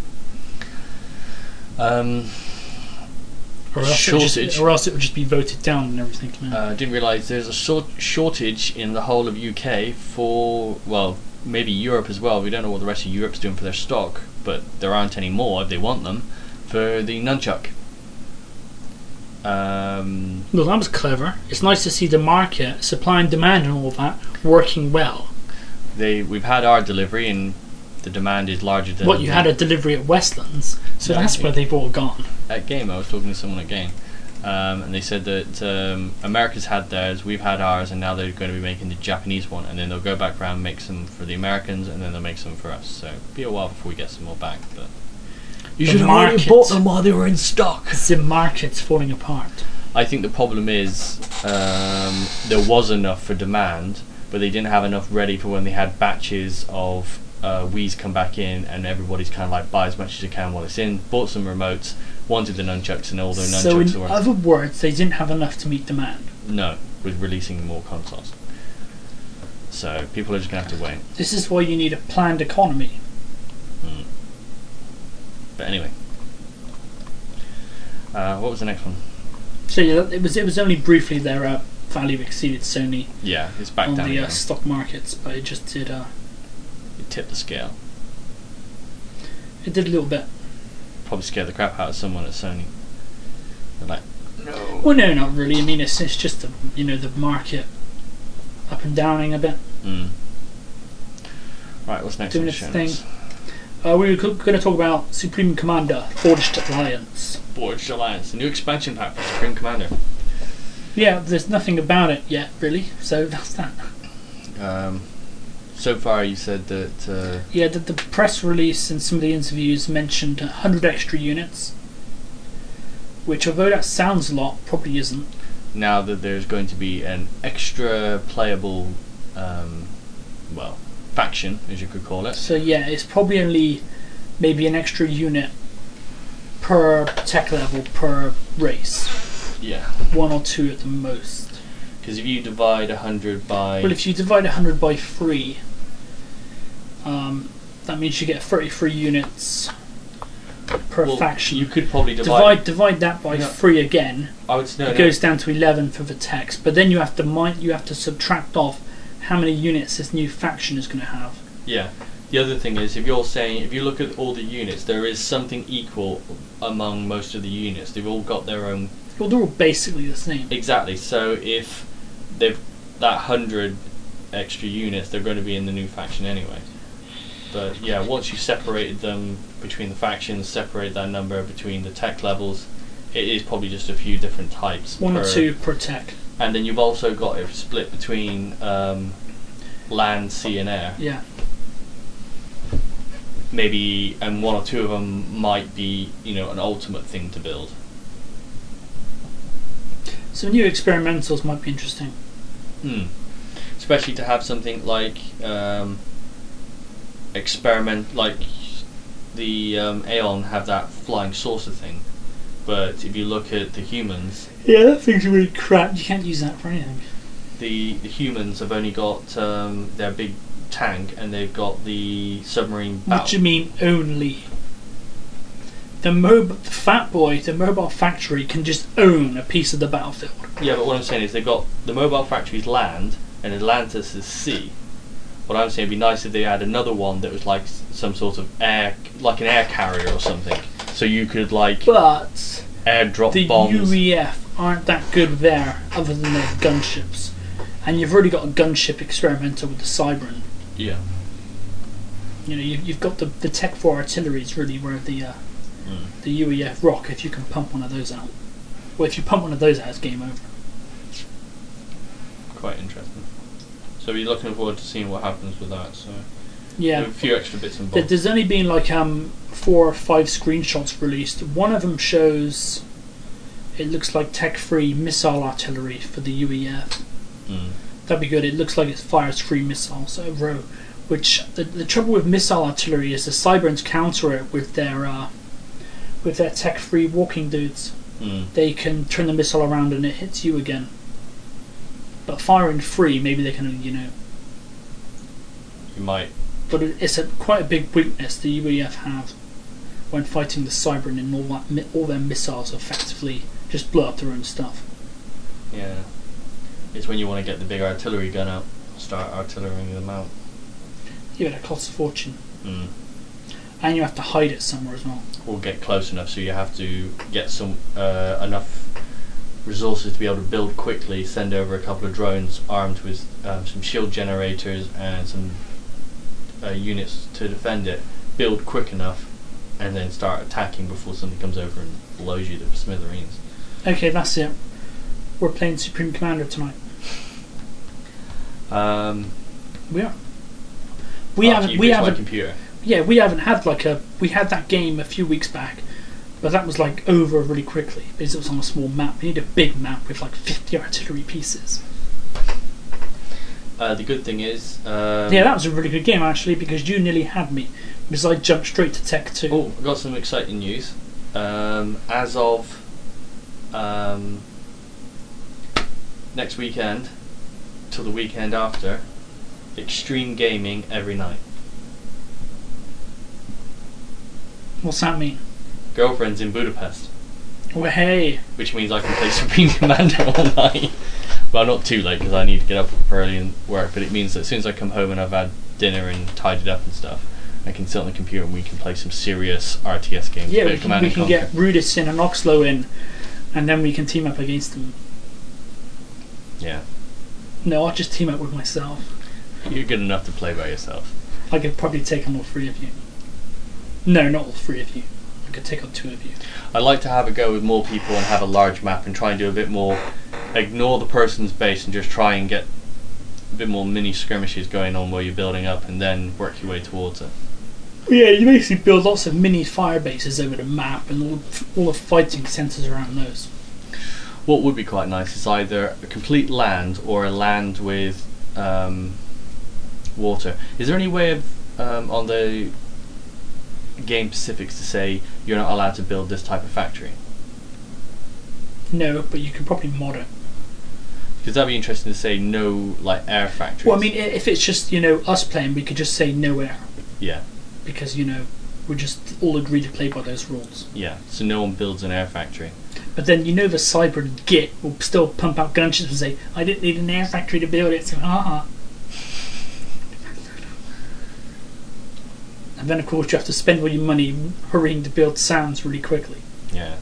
Um, Or else, it would just, or else it would just be voted down and everything. I uh, didn't realise there's a short shortage in the whole of U K for, well, maybe Europe as well. We don't know what the rest of Europe's doing for their stock, but there aren't any more if they want them, for the nunchuck. Um, Well, that was clever. It's nice to see the market, supply and demand and all that, working well. they We've had our delivery and the demand is larger than... What, you had a delivery at Westlands, so No, that's it- where they've all gone. At Game, I was talking to someone at Game, um, and they said that um, America's had theirs, we've had ours, and now they're going to be making the Japanese one, and then they'll go back around and make some for the Americans, and then they'll make some for us. So it'll be a while before we get some more back. But you The should have already market- bought them while they were in stock. The market's falling apart. I think the problem is um, there was enough for demand, but they didn't have enough ready for when they had batches of uh, Wii's come back in, and everybody's kind of like buy as much as you can while it's in. Bought some remotes, wanted the nunchucks, and all their So nunchucks in were other words, they didn't have enough to meet demand. no with releasing more consoles. So people are just gonna have to wait. This is why you need a planned economy. Mm. But anyway, uh, what was the next one? So yeah, it was it was only briefly their uh, value exceeded Sony Yeah, it's back on down the uh, again. stock markets, but it just did uh, It tipped the scale. it did a little bit. Probably scared the crap out of someone at Sony. They're like, no. Well, no, not really. I mean, it's it's just the you know the market up and downing a bit, Mm. Right, what's next? doing on its the show thing. notes? Uh, we were going to talk about Supreme Commander Forged Alliance. Forged Alliance, the new expansion pack for Supreme Commander. Yeah, there's nothing about it yet, really. So that's that. Um, so far, you said that. Uh, Yeah, the, the press release and some of the interviews mentioned one hundred extra units, which, although that sounds a lot, probably isn't. now that there's going to be an extra playable, um, well, faction, as you could call it. So yeah, it's probably only maybe an extra unit per tech level per race. Yeah. One or two at the most. Because if you divide one hundred by... Well, if you divide one hundred by three, um, that means you get thirty-three units per well, faction. you could probably divide divide... divide that by No. three again. I would no, It no. goes down to eleven for the text, but then you have to min- you have to subtract off how many units this new faction is going to have. Yeah. The other thing is, if you're saying, if you look at all the units, there is something equal among most of the units. They've all got their own... Well, they're all basically the same. Exactly. So if they've that hundred extra units, they're going to be in the new faction anyway. But yeah, once you separated them between the factions, separate that number between the tech levels, it is probably just a few different types. One per, or two per tech. And then you've also got it split between um, land, sea, and air. Yeah. Maybe, and one or two of them might be, you know, an ultimate thing to build. So new experimentals might be interesting. Hmm. Especially to have something like um, experiment, like the um, Aeon have that flying saucer thing. But if you look at the humans, Yeah, that thing's really crap. You can't use that for anything. the the humans have only got um, their big tank, and they've got the submarine What battle. do you mean only? The mobile, the Fat Boy, the mobile factory can just own a piece of the battlefield. Yeah, but what I'm saying is they've got the mobile factories land, and Atlantis is sea. What I'm saying, it'd be nice if they had another one that was like s- some sort of air, like an air carrier or something, so you could like But airdrop the bombs. U E F aren't that good there, other than their gunships. And you've already got a gunship experimental with the Cybran. Yeah. You know, you, you've got the the Tech four artillery is really where the uh, Mm. the U E F rock. If you can pump one of those out, well, if you pump one of those out, it's game over. Quite interesting. So we're looking forward to seeing what happens with that. So Yeah, a few extra bits and There- bobs. there's only been like um four or five screenshots released. One of them shows it looks like tech-free missile artillery for the U E F. Mm. That'd be good. It looks like it fires three missiles a row. Which the, the trouble with missile artillery is the Cyberns counter it with their uh, with their tech-free walking dudes. Mm. They can turn the missile around and it hits you again. But firing free, maybe they can, you know. You might. But it- it's a quite a big weakness the U E F have when fighting the Cybran, and all that mi- all their missiles effectively just blow up their own stuff. Yeah. It's when you want to get the big artillery gun out, start artillerying them out. Yeah, that costs a fortune, Mm. and you have to hide it somewhere as well. Or get close enough, so you have to get some uh, enough resources to be able to build quickly. Send over a couple of drones armed with um, some shield generators and some uh, units to defend it. Build quick enough, and then start attacking before something comes over and blows you to smithereens. Okay, that's it. We're playing Supreme Commander tonight. Um, We are. We after haven't. you We fix my haven't. computer. Yeah, we haven't had like a. We had that game a few weeks back, but that was like over really quickly because it was on a small map. We need a big map with like fifty artillery pieces. Uh, the good thing is, um, Yeah, that was a really good game actually because you nearly had me because I jumped straight to Tech two. Oh, I've got some exciting news. Um, as of um, next weekend till the weekend after, extreme gaming every night. What's that mean? Girlfriend's in Budapest, Well, hey, which means I can play Supreme Commander all night. Well, not too late because I need to get up early and work, but it means that as soon as I come home and I've had dinner and tidied up and stuff, I can sit on the computer and we can play some serious R T S games. yeah, Bit we of can, Command we and can Conquer. get Rudis in and Oxlow in, and then we can team up against them. Yeah, No, I'll just team up with myself. you're good enough to play by yourself. I could probably take on all three of you. No, not all three of you. I could take on two of you. I'd like to have a go with more people and have a large map and try and do a bit more, ignore the person's base and just try and get a bit more mini skirmishes going on where you're building up and then work your way towards it. Yeah, you basically build lots of mini fire bases over the map and all, all the fighting centres around those. What would be quite nice is either a complete land or a land with um, water. Is there any way of um, on the game specifics to say you're not allowed to build this type of factory? No, but you can probably mod it. Because that'd be interesting to say no, like air factories. Well, I mean, i- if it's just, you know, us playing, we could just say no air. yeah, Because, you know, we just all agree to play by those rules. yeah. So no one builds an air factory. But then, you know, the Cyber Git will still pump out gunships and say, I didn't need an air factory to build it, so ah. And then, of course, you have to spend all your money hurrying to build sounds really quickly. Yeah.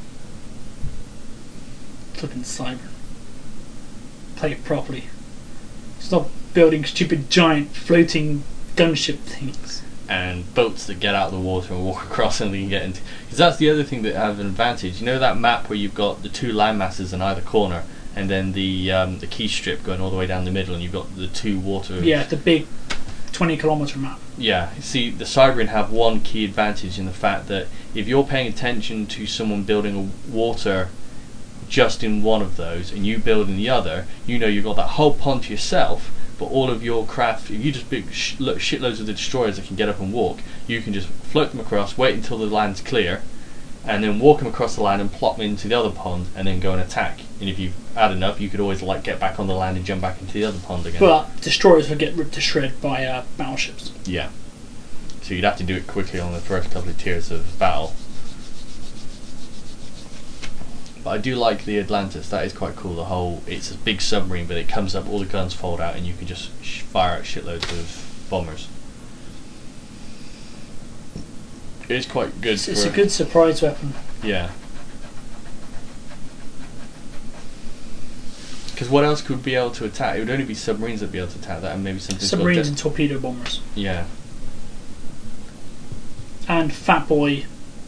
Flipping Cyber. Play it properly. Stop building stupid giant floating gunship things. And boats that get out of the water and walk across and they can get into. Because that's the other thing that have an advantage. You know that map where you've got the two land masses in either corner, and then the um, the key strip going all the way down the middle, and you've got the two water. Yeah, the big twenty kilometre map. Yeah. See, the Cybran have one key advantage in the fact that if you're paying attention to someone building a water just in one of those, and you build in the other, you know you've got that whole pond to yourself. But all of your craft, if you just big sh- look, shitloads of the destroyers that can get up and walk, you can just float them across, wait until the land's clear, and then walk them across the land and plop them into the other pond, and then go and attack. And if you add enough, you could always like get back on the land and jump back into the other pond again. But destroyers will get ripped to shred by uh, battleships. Yeah. So you'd have to do it quickly on the first couple of tiers of battle. But I do like the Atlantis. That is quite cool. The whole, it's a big submarine, but it comes up, all the guns fold out, and you can just sh- fire out shitloads of bombers. It is quite good. It's, it's for a good surprise weapon. Yeah. Because what else could be able to attack? It would only be submarines that'd be able to attack that, and maybe something. Submarines and torpedo bombers. Yeah. And Fat Boy,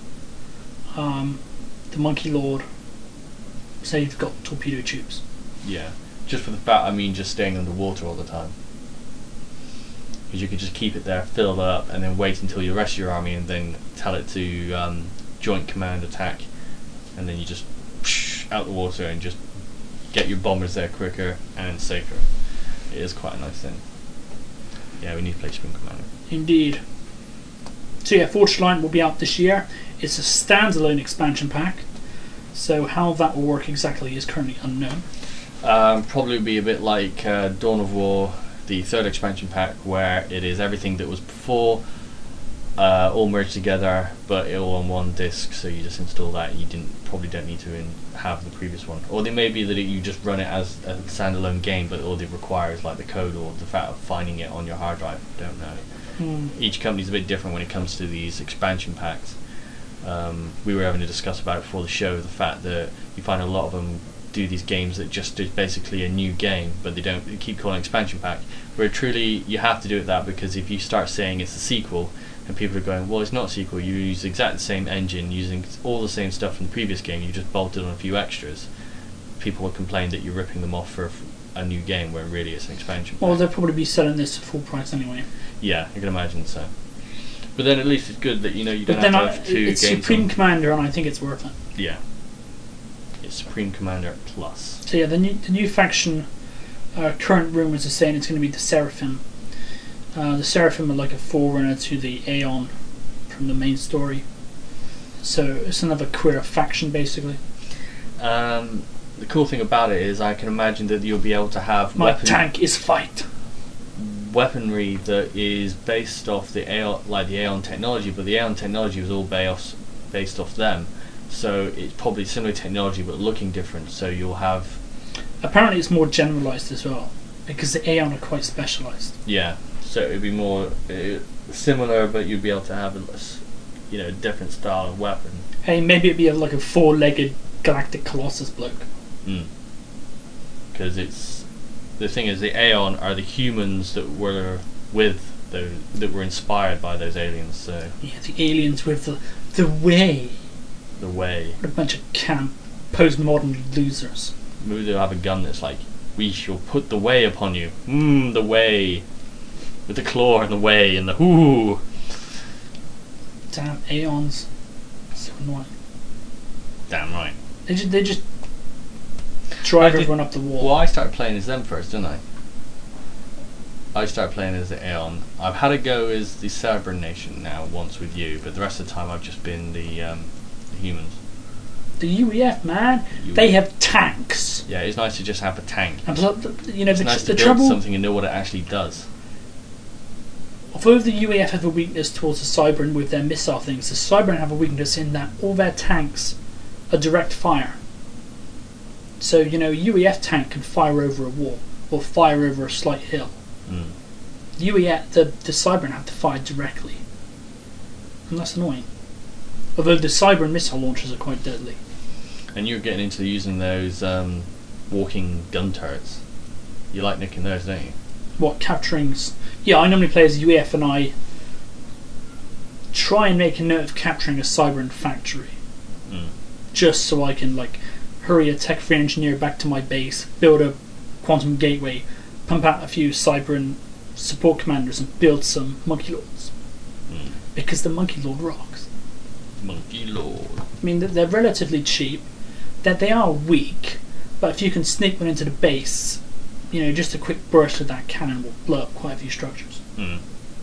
um, the Monkey Lord, say you've got torpedo tubes. Yeah. Just for the fact, I mean, just staying underwater all the time. Because you could just keep it there, fill it up, and then wait until you rest your army, and then tell it to um, joint command attack, and then you just psh, out the water and just get your bombers there quicker and safer. It is quite a nice thing. Yeah, we need to play Supreme Commander. Indeed. So yeah, Forge Line will be out this year. It's a standalone expansion pack, so how that will work exactly is currently unknown. Um, probably be a bit like uh, Dawn of War, the third expansion pack, where it is everything that was before, uh, all merged together, but all on one disc. So you just install that. You didn't probably don't need to in, have the previous one, or there may be that it, you just run it as a standalone game, but all it requires like the code or the fact of finding it on your hard drive. Don't know. Hmm. Each company's a bit different when it comes to these expansion packs. Um, we were having to discuss about it before the show, the fact that you find a lot of them do these games that just is basically a new game, but they don't they keep calling it expansion pack, where truly you have to do it that, because if you start saying it's a sequel and people are going, well, it's not a sequel, you use exactly the same engine using all the same stuff from the previous game, you just bolted on a few extras, people will complain that you're ripping them off for a, a new game where really it's an expansion pack. Well, they'll probably be selling this at full price anyway. Yeah, I can imagine so. But then at least it's good that you know you don't But then have to I, have two it's games Supreme on. Commander, and I think it's worth it. Yeah. It's Supreme Commander Plus. So yeah, the new the new faction, uh, current rumours are saying it's going to be the Seraphim. Uh, the Seraphim are like a forerunner to the Aeon from the main story. So it's another queer faction, basically. Um, the cool thing about it is I can imagine that you'll be able to have My weapon- tank is fight. weaponry that is based off the Aeon, like the Aeon technology, but the Aeon technology was all based based off them. So it's probably similar technology but looking different. So you'll have Apparently it's more generalised as well, because the Aeon are quite specialised. yeah. So it'd be more uh, similar, but you'd be able to have a s- you know different style of weapon. Hey, maybe it'd be a, like a four-legged Galactic Colossus bloke. Because it's the thing is the Aeon are the humans that were with those that were inspired by those aliens. So Yeah, the aliens with the the way. the way What a bunch of camp, postmodern losers. maybe they'll have a gun that's like, we shall put the way upon you. Mmm, the way. With the claw and the way and the whoo. Damn Aeons. So annoying. Damn right. They just, they just drive I did- everyone up the wall. Well, I started playing as them first, didn't I? I started playing as the Aeon. I've had a go as the Cybern Nation now once with you, but the rest of the time I've just been the, um, the humans. The U E F, man, U E F. they have tanks. Yeah, it's nice to just have a tank. And plus, the- you know, It's the, nice the to build trouble. something and know what it actually does. Although the U E F have a weakness towards the Cybern with their missile things, the Cybern have a weakness in that all their tanks are direct fire. So, you know, a U E F tank can fire over a wall or fire over a slight hill. Mm. The U E F, the, the Cybern have to fire directly. And that's annoying. Although the Cybern missile launchers are quite deadly. And you're getting into using those um, walking gun turrets. You like nicking those, don't you? What, capturing... s- Yeah, I normally play as U E F and I try and make a note of capturing a Cybern factory. Mm. Just so I can, like, hurry a tech-free engineer back to my base, build a quantum gateway, pump out a few Cybern support commanders and build some Monkey Lords. Mm. Because the Monkey Lord rocks. Monkey Lord. I mean, they're- they're relatively cheap, that they are weak, but if you can sneak one into the base, you know, just a quick burst of that cannon will blow up quite a few structures. Mm.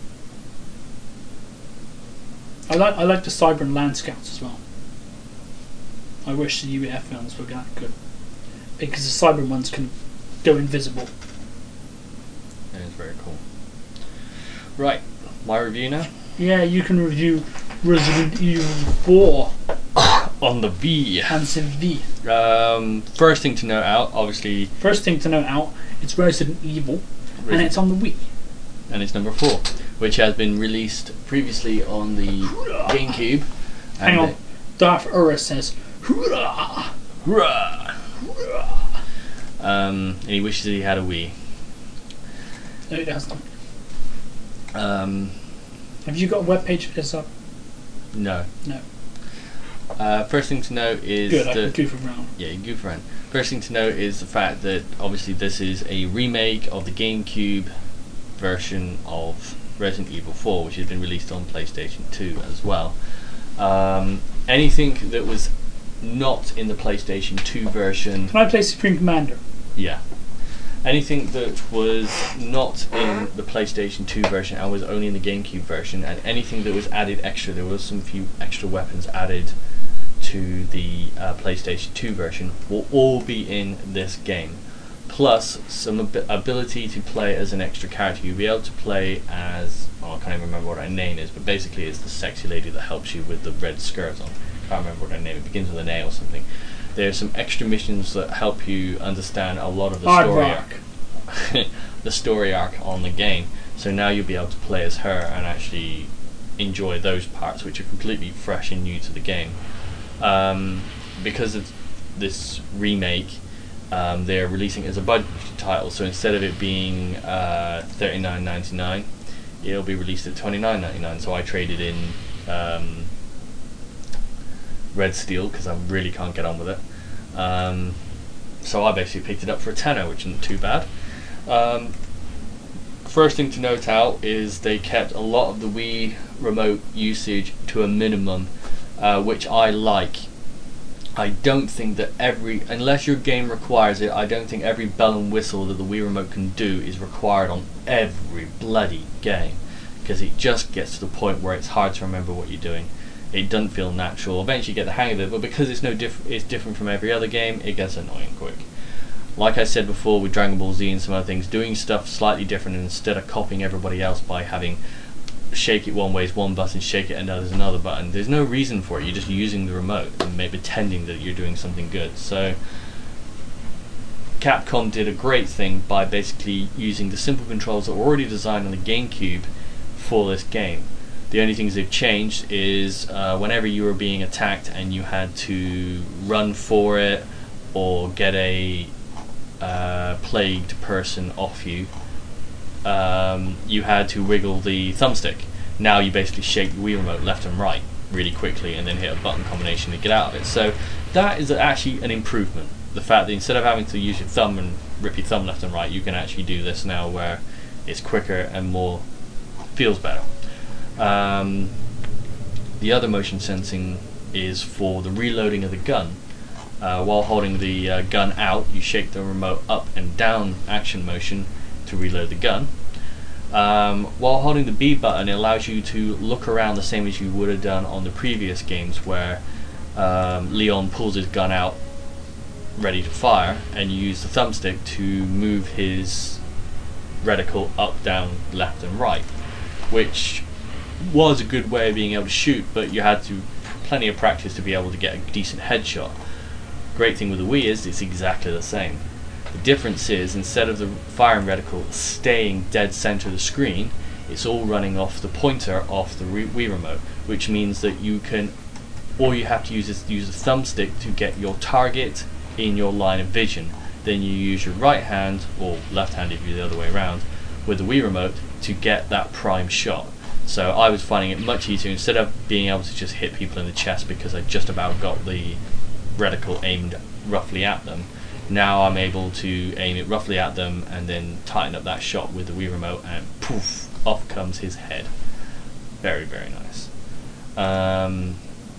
I like I like the Cybern Land Scouts as well. I wish the U E F ones were that good, because the Cybern ones can go invisible. That is very cool. Right, my review now. Yeah, you can review Resident Evil four On the V. and Civ V. Um, first thing to note out, obviously, First thing to note out, it's Resident Evil, and it's on the Wii. and it's number four, which has been released previously on the GameCube. Hang and on, it- Darth Ura says, "Hoorah!" Hurrah! um, and he wishes he had a Wii. No, it doesn't. Um, Have you got a webpage for this up? no. No. Uh, first thing to note is Good, I that can goof around. yeah, you goof around. First thing to note is the fact that obviously this is a remake of the GameCube version of Resident Evil four, which has been released on PlayStation two as well. Um, anything that was not in the PlayStation two version, Can I play Supreme Commander? yeah. Anything that was not in the PlayStation two version and was only in the GameCube version, and anything that was added extra, there was some few extra weapons added to the uh, PlayStation two version, will all be in this game. Plus some ab- ability to play as an extra character. You'll be able to play as, oh, I can't even remember what her name is, but basically it's the sexy lady that helps you with the red skirt on. I can't remember what her name is. It begins with an A or something. There's some extra missions that help you understand a lot of the Hard story rock. arc, the story arc on the game. So now you'll be able to play as her and actually enjoy those parts, which are completely fresh and new to the game. Um, because of this remake, um, they're releasing it as a budget title. So instead of it being uh, thirty-nine ninety-nine, it'll be released at twenty-nine ninety-nine. So I traded in um, Red Steel because I really can't get on with it. Um, so I basically picked it up for a tenner, which isn't too bad. Um, first thing to note out is they kept a lot of the Wii remote usage to a minimum, uh, which I like. I don't think that every, unless your game requires it, I don't think every bell and whistle that the Wii remote can do is required on every bloody game, because it just gets to the point where it's hard to remember what you're doing. It doesn't feel natural. Eventually you get the hang of it, but because it's no diff- it's different from every other game, it gets annoying quick. Like I said before with Dragon Ball Z and some other things, doing stuff slightly different instead of copying everybody else by having shake it one way is one button, shake it another is another button. There's no reason for it. You're just using the remote and maybe pretending that you're doing something good. So Capcom did a great thing by basically using the simple controls that were already designed on the GameCube for this game. The only things they've changed is uh, whenever you were being attacked and you had to run for it or get a uh, plagued person off you, um, you had to wiggle the thumbstick. Now you basically shake the Wii remote left and right really quickly and then hit a button combination to get out of it. So that is actually an improvement. The fact that instead of having to use your thumb and rip your thumb left and right, you can actually do this now where it's quicker and more feels better. Um, the other motion sensing is for the reloading of the gun. Uh, while holding the uh, gun out, you shake the remote up and down action motion to reload the gun. Um, while holding the B button, it allows you to look around the same as you would have done on the previous games, where um, Leon pulls his gun out ready to fire, and you use the thumbstick to move his reticle up, down, left and right, which was a good way of being able to shoot, but you had to plenty of practice to be able to get a decent headshot. Great thing with the Wii is it's exactly the same. The difference is instead of the firing reticle staying dead center of the screen, it's all running off the pointer off the Wii remote, which means that you can, all you have to use is use a thumbstick to get your target in your line of vision. Then you use your right hand, or left hand if you're the other way around, with the Wii remote to get that prime shot. So I was finding it much easier, instead of being able to just hit people in the chest because I just about got the reticle aimed roughly at them. Now I'm able to aim it roughly at them and then tighten up that shot with the Wii remote, and poof, off comes his head. Very, very nice. Um,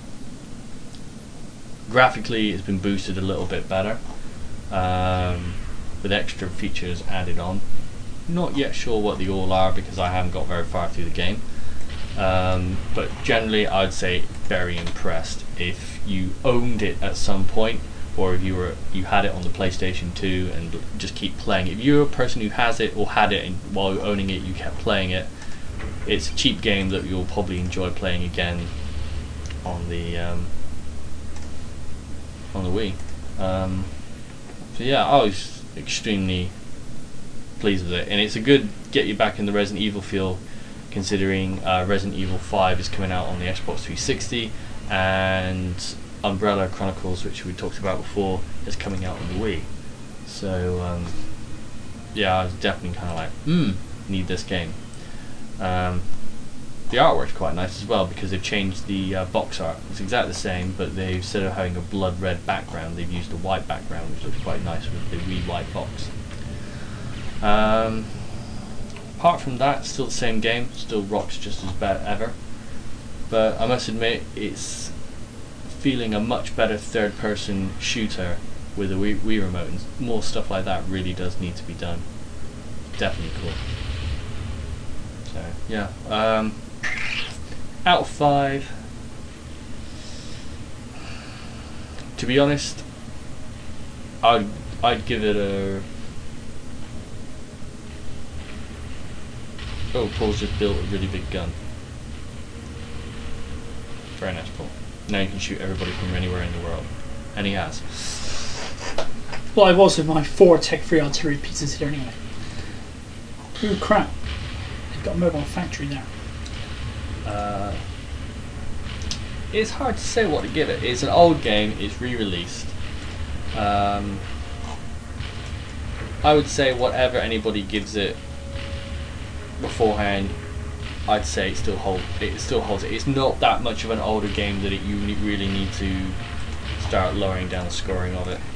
graphically, it's been boosted a little bit better, um, with extra features added on. Not yet sure what they all are because I haven't got very far through the game. Um, but generally I'd say very impressed. If you owned it at some point, or if you were you had it on the PlayStation two and just keep playing it, if you're a person who has it or had it and while you're owning it you kept playing it, it's a cheap game that you'll probably enjoy playing again on the um, on the Wii. Um, so yeah, I was extremely pleased with it, and it's a good get you back in the Resident Evil feel, considering uh, Resident Evil five is coming out on the Xbox three sixty and Umbrella Chronicles, which we talked about before, is coming out on the Wii. So um, yeah, I was definitely kind of like, hmm, need this game. Um, the artwork's quite nice as well because they've changed the uh, box art. It's exactly the same, but they instead of having a blood red background, they've used a white background, which looks quite nice with the wee white box. Um, apart from that, still the same game, still rocks just as bad ever. But I must admit, it's feeling a much better third-person shooter with a Wii, Wii remote, and more stuff like that really does need to be done. Definitely cool. So yeah, um, out of five. To be honest, I'd I'd give it a. Oh, Paul's just built a really big gun. Very nice, Paul. Now you can shoot everybody from anywhere in the world, and he has. Well, I was with my four tech-free artillery pieces here anyway. Ooh, crap. They've got a mobile factory there. Uh, it's hard to say what to give it. It's an old game, it's re-released. Um, I would say whatever anybody gives it beforehand, I'd say it still hold it still holds it. It's not that much of an older game that it, you ne- really need to start lowering down the scoring of it.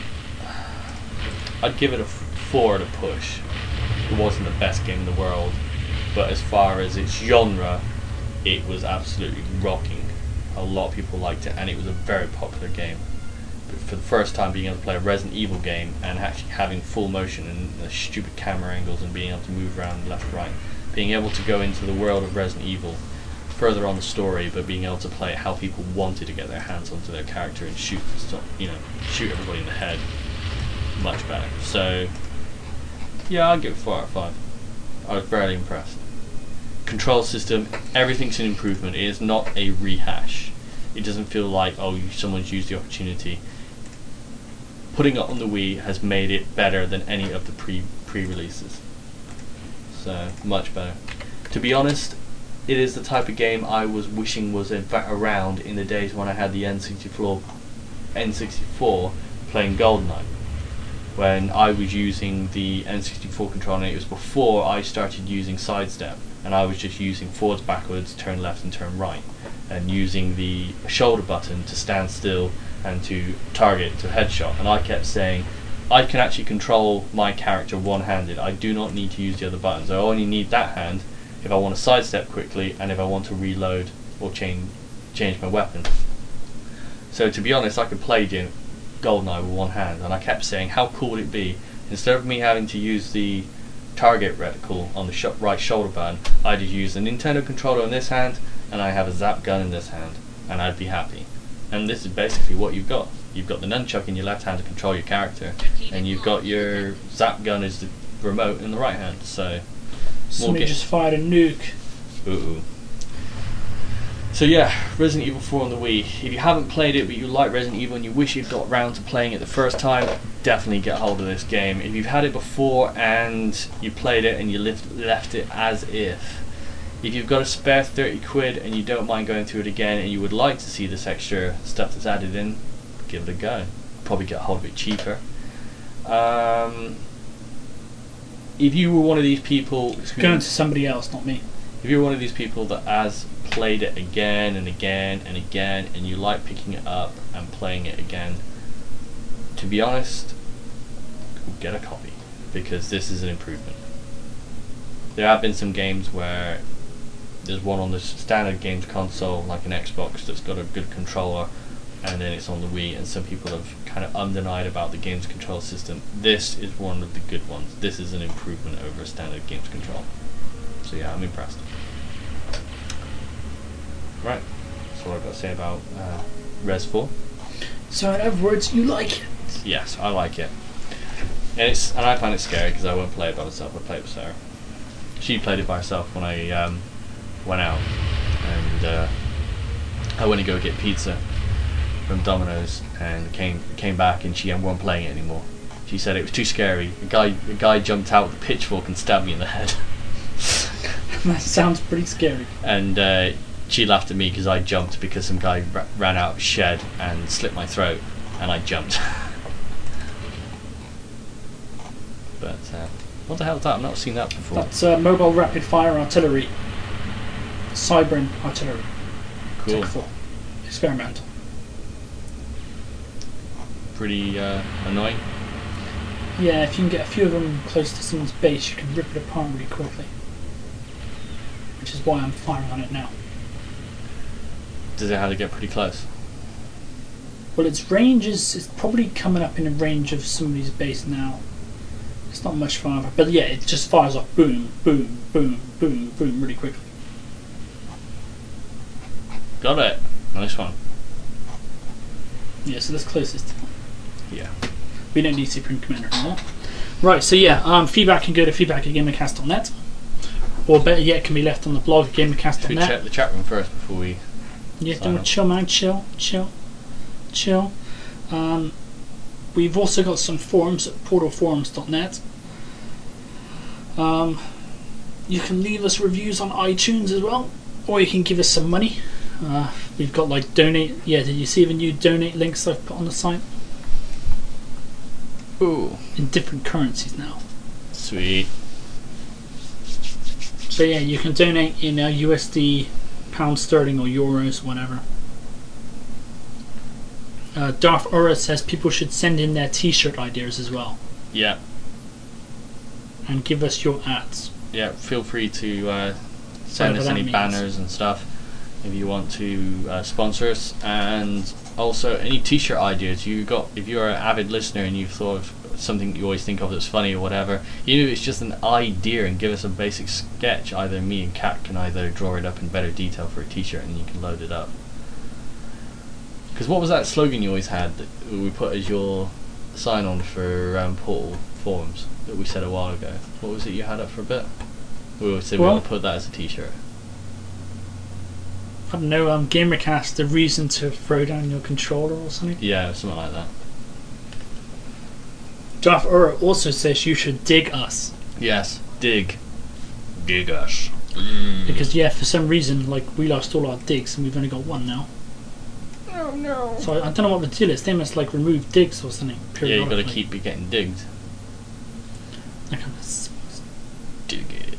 I'd give it a four at a push. It wasn't the best game in the world, but as far as its genre, it was absolutely rocking. A lot of people liked it, and it was a very popular game. But for the first time, being able to play a Resident Evil game and actually having full motion and the stupid camera angles and being able to move around left and right, being able to go into the world of Resident Evil, further on the story, but being able to play it how people wanted to get their hands onto their character and shoot, stuff, you know, shoot everybody in the head. Much better. So yeah, I'll give it four out of five. I was very impressed. Control system, everything's an improvement. It is not a rehash. It doesn't feel like, oh, someone's used the opportunity. Putting it on the Wii has made it better than any of the pre pre-releases. So much better. To be honest, it is the type of game I was wishing was in fact around in the days when I had the N sixty-four, N sixty-four playing GoldenEye. When I was using the N sixty-four controller, it was before I started using sidestep, and I was just using forwards, backwards, turn left and turn right, and using the shoulder button to stand still and to target, to headshot. And I kept saying, I can actually control my character one-handed. I do not need to use the other buttons. I only need that hand if I want to sidestep quickly and if I want to reload or change change my weapon. So to be honest, I could play GoldenEye with one hand, and I kept saying, how cool would it be, instead of me having to use the target reticle on the sh- right shoulder button, I'd just use the Nintendo controller in this hand, and I have a zap gun in this hand, and I'd be happy. And this is basically what you've got. You've got the nunchuck in your left hand to control your character, and you've got your zap gun as the remote in the right hand. So somebody just fired a nuke. Ooh. So yeah, Resident Evil four on the Wii. If you haven't played it but you like Resident Evil and you wish you'd got around to playing it the first time, definitely get hold of this game. If you've had it before and you played it and you left, left it as if, if you've got a spare thirty quid and you don't mind going through it again and you would like to see this extra stuff that's added in, give it a go. Probably get hold of it cheaper. Um, if you were one of these people... Going to somebody else, not me. If you're one of these people that has played it again and again and again and you like picking it up and playing it again, to be honest, get a copy, because this is an improvement. There have been some games where there's one on the standard games console, like an Xbox, that's got a good controller, and then it's on the Wii, and some people have kind of ummed and ahed about the games control system. This is one of the good ones. This is an improvement over a standard games control. So yeah, I'm impressed. Right, that's all I've got to say about uh, Res four. So in other words, you like it? Yes, I like it. And it's and I find it scary because I won't play it by myself. I play it with Sarah. She played it by herself when I um, went out, and uh, I went to go get pizza from Domino's, and came came back, and she wasn't playing it anymore. She said it was too scary. A guy a guy jumped out with a pitchfork and stabbed me in the head. That sounds pretty scary. And uh, she laughed at me because I jumped because some guy ra- ran out of shed and slit my throat, and I jumped. But uh, what the hell is that? I've not seen that before. That's uh, mobile rapid fire artillery. Cybran artillery. Cool. Tech four. Experimental. Pretty uh, annoying. Yeah, if you can get a few of them close to someone's base, you can rip it apart really quickly. Which is why I'm firing on it now. Does it have to get pretty close? Well, its range is, is probably coming up in the range of somebody's base now. It's not much farther, but yeah, it just fires off boom, boom, boom, boom, boom really quickly. Got it. Nice one. Yeah, so that's closest. Yeah. We don't need Supreme Commander anymore. Right, so yeah, um, feedback can go to feedback at gamercast dot net. Or better yet, can be left on the blog at gamercast dot net. Should we check the chat room first before we... Yeah, don't chill, man. Chill, chill, chill. Um, we've also got some forums at portal forums dot net. Um, you can leave us reviews on iTunes as well, or you can give us some money. Uh, we've got like donate. Yeah, did you see the new donate links I've put on the site? Ooh. In different currencies now. Sweet. So yeah, you can donate in uh, U S D, pound sterling, or euros, whatever. Uh, Darth Ura says people should send in their T-shirt ideas as well, Yeah. and give us your ads. Yeah, feel free to uh, send Whatever us that any means. banners and stuff if you want to uh, sponsor us, and also any T-shirt ideas you got. If you're an avid listener and you've thought of something you always think of that's funny or whatever, even if it's just an idea, and give us a basic sketch. Either me and Kat can either draw it up in better detail for a T-shirt, and you can load it up. Because what was that slogan you always had that we put as your sign-on for um, Portal Forums that we said a while ago? What was it you had up for a bit? We always said we Well- want to put that as a T-shirt. I don't know, um, Gamercast, the reason to throw down your controller or something. Yeah, something like that. Darth Ura also says you should dig us. Yes, dig. Dig us. Because yeah, for some reason, like, we lost all our digs and we've only got one now. Oh no. So I, I don't know what the deal is. They must like remove digs or something Yeah, you got to periodically. keep it getting digged. I kind of Dig it.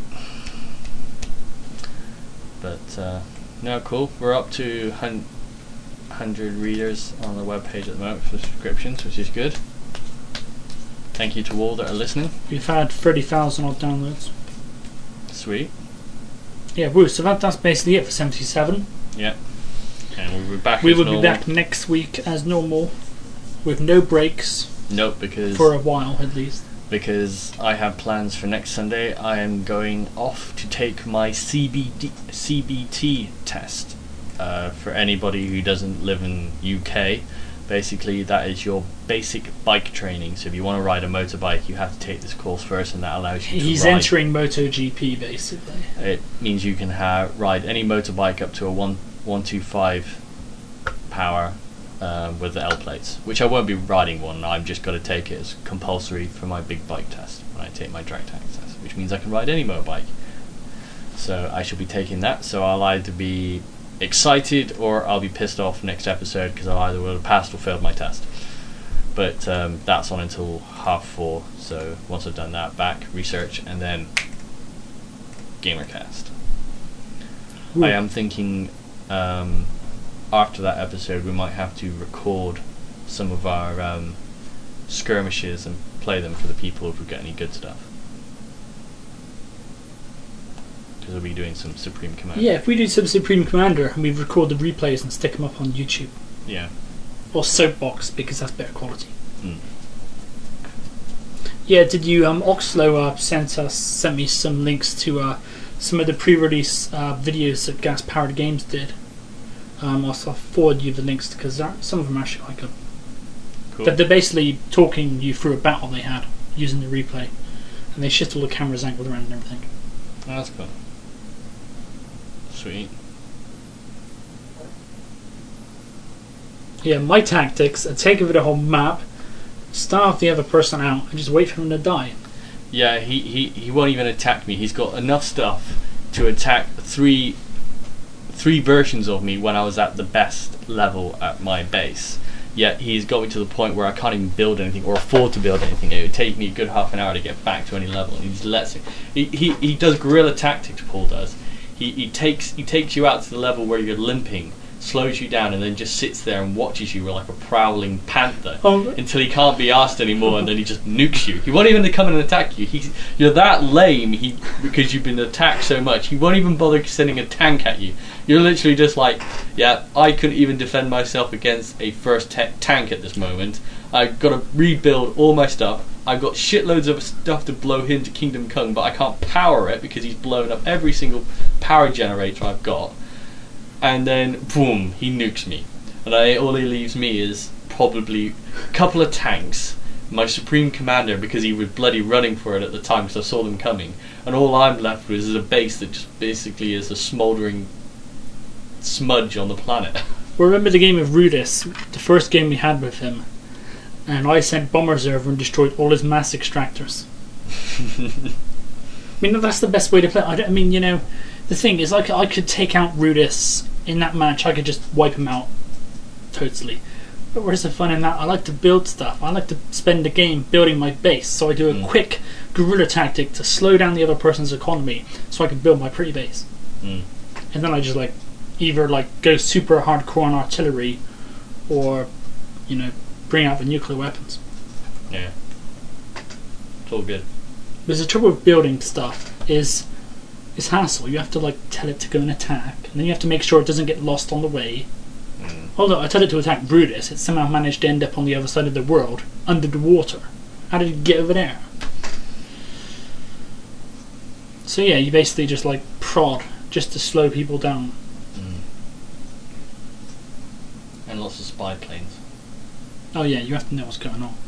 But uh, no, cool. We're up to one hundred readers on the webpage at the moment for subscriptions, which is good. Thank you to all that are listening. We've had thirty thousand odd downloads. Sweet. Yeah, woo. So that, that's basically it for seventy-seven. Yeah. And we'll be back We as will normal. be back next week as normal, with no breaks Nope, because for a while at least. because I have plans for next Sunday. I am going off to take my C B D, C B T test. Uh, for anybody who doesn't live in U K, basically that is your basic bike training. So if you want to ride a motorbike, you have to take this course first, and that allows you to He's ride. entering MotoGP basically. It means you can ha- ride any motorbike up to a one one two five power um, with the L plates, which I won't be riding one. I've just got to take it as compulsory for my big bike test when I take my drag tank test, which means I can ride any motorbike. So I shall be taking that. So I'll either be excited or I'll be pissed off next episode because I either will have passed or failed my test. But um, that's on until half four. So once I've done that, back research and then Gamercast. Ooh. I am thinking um, after that episode we might have to record some of our um, skirmishes and play them for the people if we get any good stuff. Because we'll be doing some Supreme Commander. Yeah, if we do some Supreme Commander and we record the replays and stick them up on YouTube. Yeah. Or Soapbox, because that's better quality. Mm. Yeah, did you, um, Oxlow uh, sent us, sent me some links to uh, some of the pre-release uh, videos that Gas Powered Games did. Um, I'll, I'll forward you the links because some of them are actually quite good. Cool. But they're basically talking you through a battle they had using the replay, and they shift all the cameras angled around and everything. Oh, that's cool. Sweet. Yeah, my tactics are take over the whole map, starve the other person out, and just wait for them to die. Yeah, he, he, he won't even attack me. He's got enough stuff to attack three three versions of me when I was at the best level at my base. Yet he's got me to the point where I can't even build anything or afford to build anything. It would take me a good half an hour to get back to any level, and he just lets it. He he, he does guerrilla tactics. Paul does. He he takes he takes you out to the level where you're limping, slows you down, and then just sits there and watches you like a prowling panther Oh. until he can't be asked anymore, and then he just nukes you. He won't even come in and attack you. He's you're that lame. He because you've been attacked so much. He won't even bother sending a tank at you. You're literally just like, yeah, I couldn't even defend myself against a first te- tank at this moment. I've got to rebuild all my stuff. I've got shitloads of stuff to blow into Kingdom Come, but I can't power it because he's blown up every single power generator I've got. And then, boom, he nukes me. And I, all he leaves me is probably a couple of tanks, my Supreme Commander, because he was bloody running for it at the time because I saw them coming. And all I'm left with is a base that just basically is a smouldering smudge on the planet. Remember the game of Rudis, the first game we had with him, and I sent Bomb Reserve and destroyed all his mass extractors. I mean, that's the best way to play. I, don't, I mean, you know, the thing is, I could, I could take out Rudis in that match. I could just wipe him out totally. But where's the fun in that? I like to build stuff. I like to spend the game building my base. So I do a mm. quick guerrilla tactic to slow down the other person's economy, so I can build my pretty base. Mm. And then I just like either like go super hardcore on artillery, or you know, bring out the nuclear weapons. Yeah, it's all good. Because the trouble with building stuff is is hassle. You have to like tell it to go and attack, and then you have to make sure it doesn't get lost on the way. Mm. Although I tell it to attack Brutus, it somehow managed to end up on the other side of the world, under the water. How did it get over there? So yeah, you basically just like prod just to slow people down. Mm. And lots of spy planes. Oh yeah, you have to know what's going on.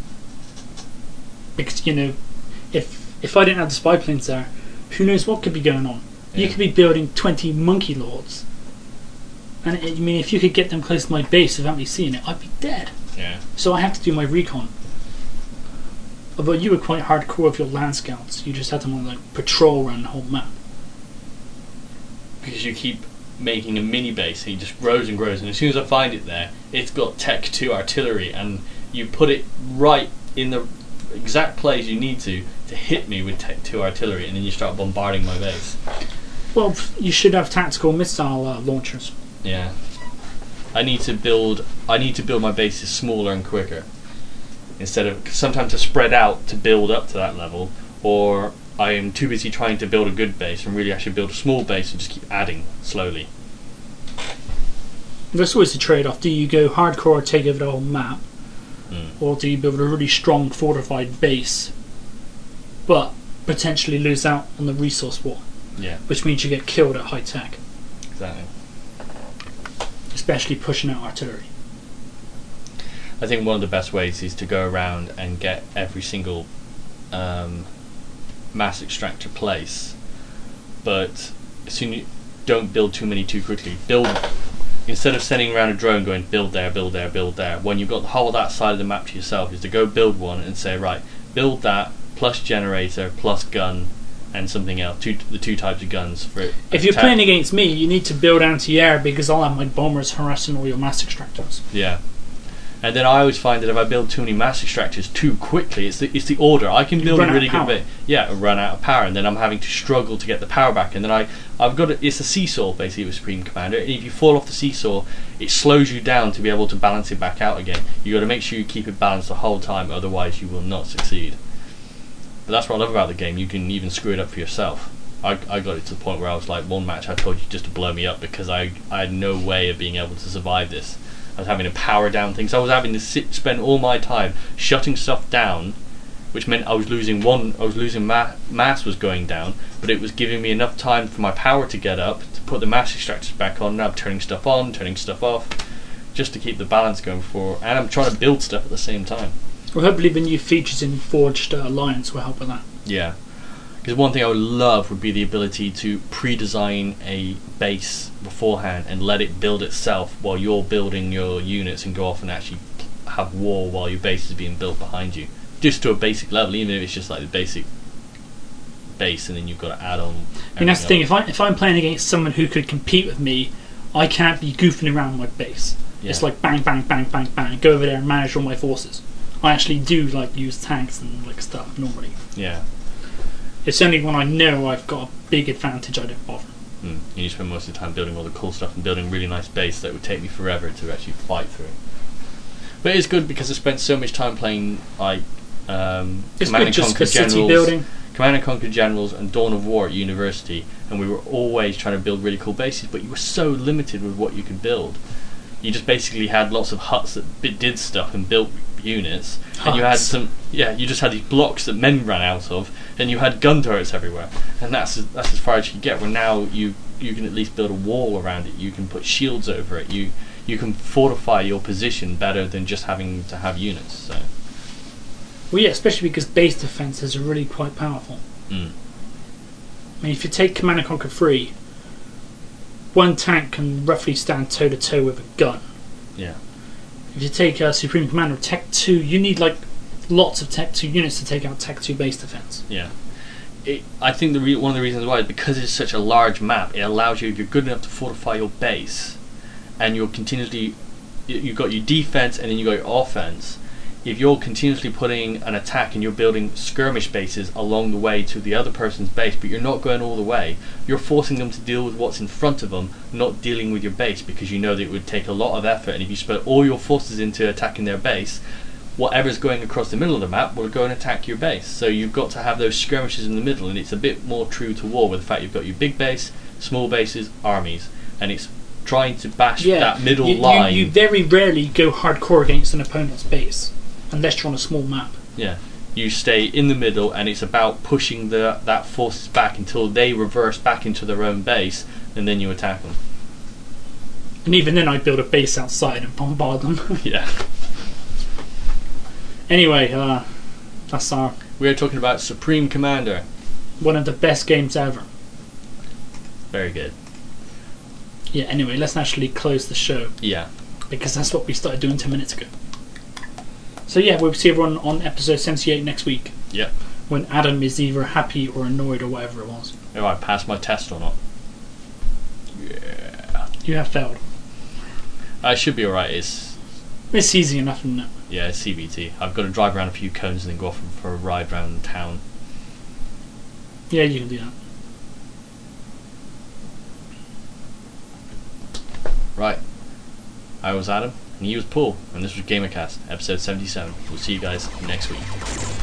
Because, you know, if if I didn't have the spy planes there, who knows what could be going on? Yeah. You could be building twenty monkey lords. And it, I mean, if you could get them close to my base without me seeing it, I'd be dead. Yeah. So I have to do my recon. Although you were quite hardcore with your land scouts. You just had them on like patrol around the whole map. Because you keep making a mini base, and it just grows and grows, and as soon as I find it there, it's got Tech two artillery, and you put it right in the exact place you need to to hit me with Tech two artillery, and then you start bombarding my base. Well, you should have tactical missile uh, launchers. Yeah. I need to build I need to build my bases smaller and quicker. Instead of sometimes to spread out to build up to that level, or I am too busy trying to build a good base and really actually build a small base and just keep adding slowly. There's always a trade-off. Do you go hardcore, take over the whole map, mm. or do you build a really strong fortified base, but potentially lose out on the resource war? Yeah. Which means you get killed at high tech. Exactly. Especially pushing out artillery. I think one of the best ways is to go around and get every single um, mass extractor place, but soon you don't build too many too quickly. Build instead of sending around a drone going build there, build there, build there. When you've got the whole of that side of the map to yourself, is to go build one and say, right, build that plus generator plus gun and something else. Two the two types of guns for it. If you're playing against me, you need to build anti-air because I'll have my bombers harassing all your mass extractors. Yeah. And then I always find that if I build too many mass extractors too quickly, it's the it's the order. I can build a really good bit, yeah, run out of power, and then I'm having to struggle to get the power back. And then I I've got a, it's a seesaw basically with Supreme Commander. And if you fall off the seesaw, it slows you down to be able to balance it back out again. You got to make sure you keep it balanced the whole time, otherwise you will not succeed. But that's what I love about the game. You can even screw it up for yourself. I I got it to the point where I was like, one match I told you just to blow me up because I I had no way of being able to survive this. I was having to power down things. I was having to sit, spend all my time shutting stuff down, which meant I was losing one. I was losing ma- mass was going down, but it was giving me enough time for my power to get up to put the mass extractors back on. Now I'm turning stuff on, turning stuff off, just to keep the balance going for. And I'm trying to build stuff at the same time. Well, hopefully the new features in Forged uh, Alliance will help with that. Yeah. Because one thing I would love would be the ability to pre-design a base beforehand and let it build itself while you're building your units and go off and actually have war while your base is being built behind you. Just to a basic level, even if it's just like the basic base and then you've got to add on. I mean, that's the thing, if, I, if I'm playing against someone who could compete with me, I can't be goofing around my base. It's Yeah. like bang, bang, bang, bang, bang. Go over there and manage all my forces. I actually do like use tanks and like stuff normally. Yeah. It's only when I know I've got a big advantage I don't bother. Mm. You spend most of the time building all the cool stuff and building a really nice base that would take me forever to actually fight through. But it's good because I spent so much time playing like um, It's Command good and just Conquer for city Generals, building. Command and Conquer Generals, and Dawn of War at university, and we were always trying to build really cool bases. But you were so limited with what you could build. You just basically had lots of huts that bit did stuff and built units, Huts. and you had some. Yeah, you just had these blocks that men ran out of, and you had gun turrets everywhere, and that's as, that's as far as you can get. Where now you you can at least build a wall around it. You can put shields over it. You you can fortify your position better than just having to have units. So. Well, yeah, especially because base defenses are really quite powerful. Mm. I mean, if you take Command and Conquer three, one tank can roughly stand toe to toe with a gun. Yeah. If you take uh, Supreme Commander Tech two, you need like lots of Tech two units to take out Tech two base defense. Yeah. It, I think the re- one of the reasons why is because it's such a large map. It allows you, if you're good enough to fortify your base, and you're continuously, you- you've got your defense and then you got your offense. If you're continuously putting an attack and you're building skirmish bases along the way to the other person's base, but you're not going all the way, you're forcing them to deal with what's in front of them, not dealing with your base, because you know that it would take a lot of effort. And if you spread all your forces into attacking their base, whatever's going across the middle of the map will go and attack your base. So you've got to have those skirmishes in the middle, and it's a bit more true to war with the fact you've got your big base, small bases, armies, and it's trying to bash Yeah, that middle you, you- line. You, very rarely go hardcore against an opponent's base, unless you're on a small map. Yeah, you stay in the middle, and it's about pushing the that forces back until they reverse back into their own base, and then you attack them. And even then, I build a base outside and bombard them. Yeah, Anyway, uh, that's our we are talking about Supreme Commander. one of the best games ever. Very good. Yeah. Anyway, let's actually close the show Yeah, because that's what we started doing ten minutes ago. So yeah, we'll see everyone on episode seventy-eight next week, yep. when Adam is either happy or annoyed or whatever it was. Have I passed my test or not? Yeah, You have failed. I should be alright. It's It's easy enough, isn't it? yeah, it's C B T. I've got to drive around a few cones and then go off for a ride around town. Yeah, you can do that. Right. I was Adam, and he was Paul, and this was GamerCast, episode seventy-seven. We'll see you guys next week.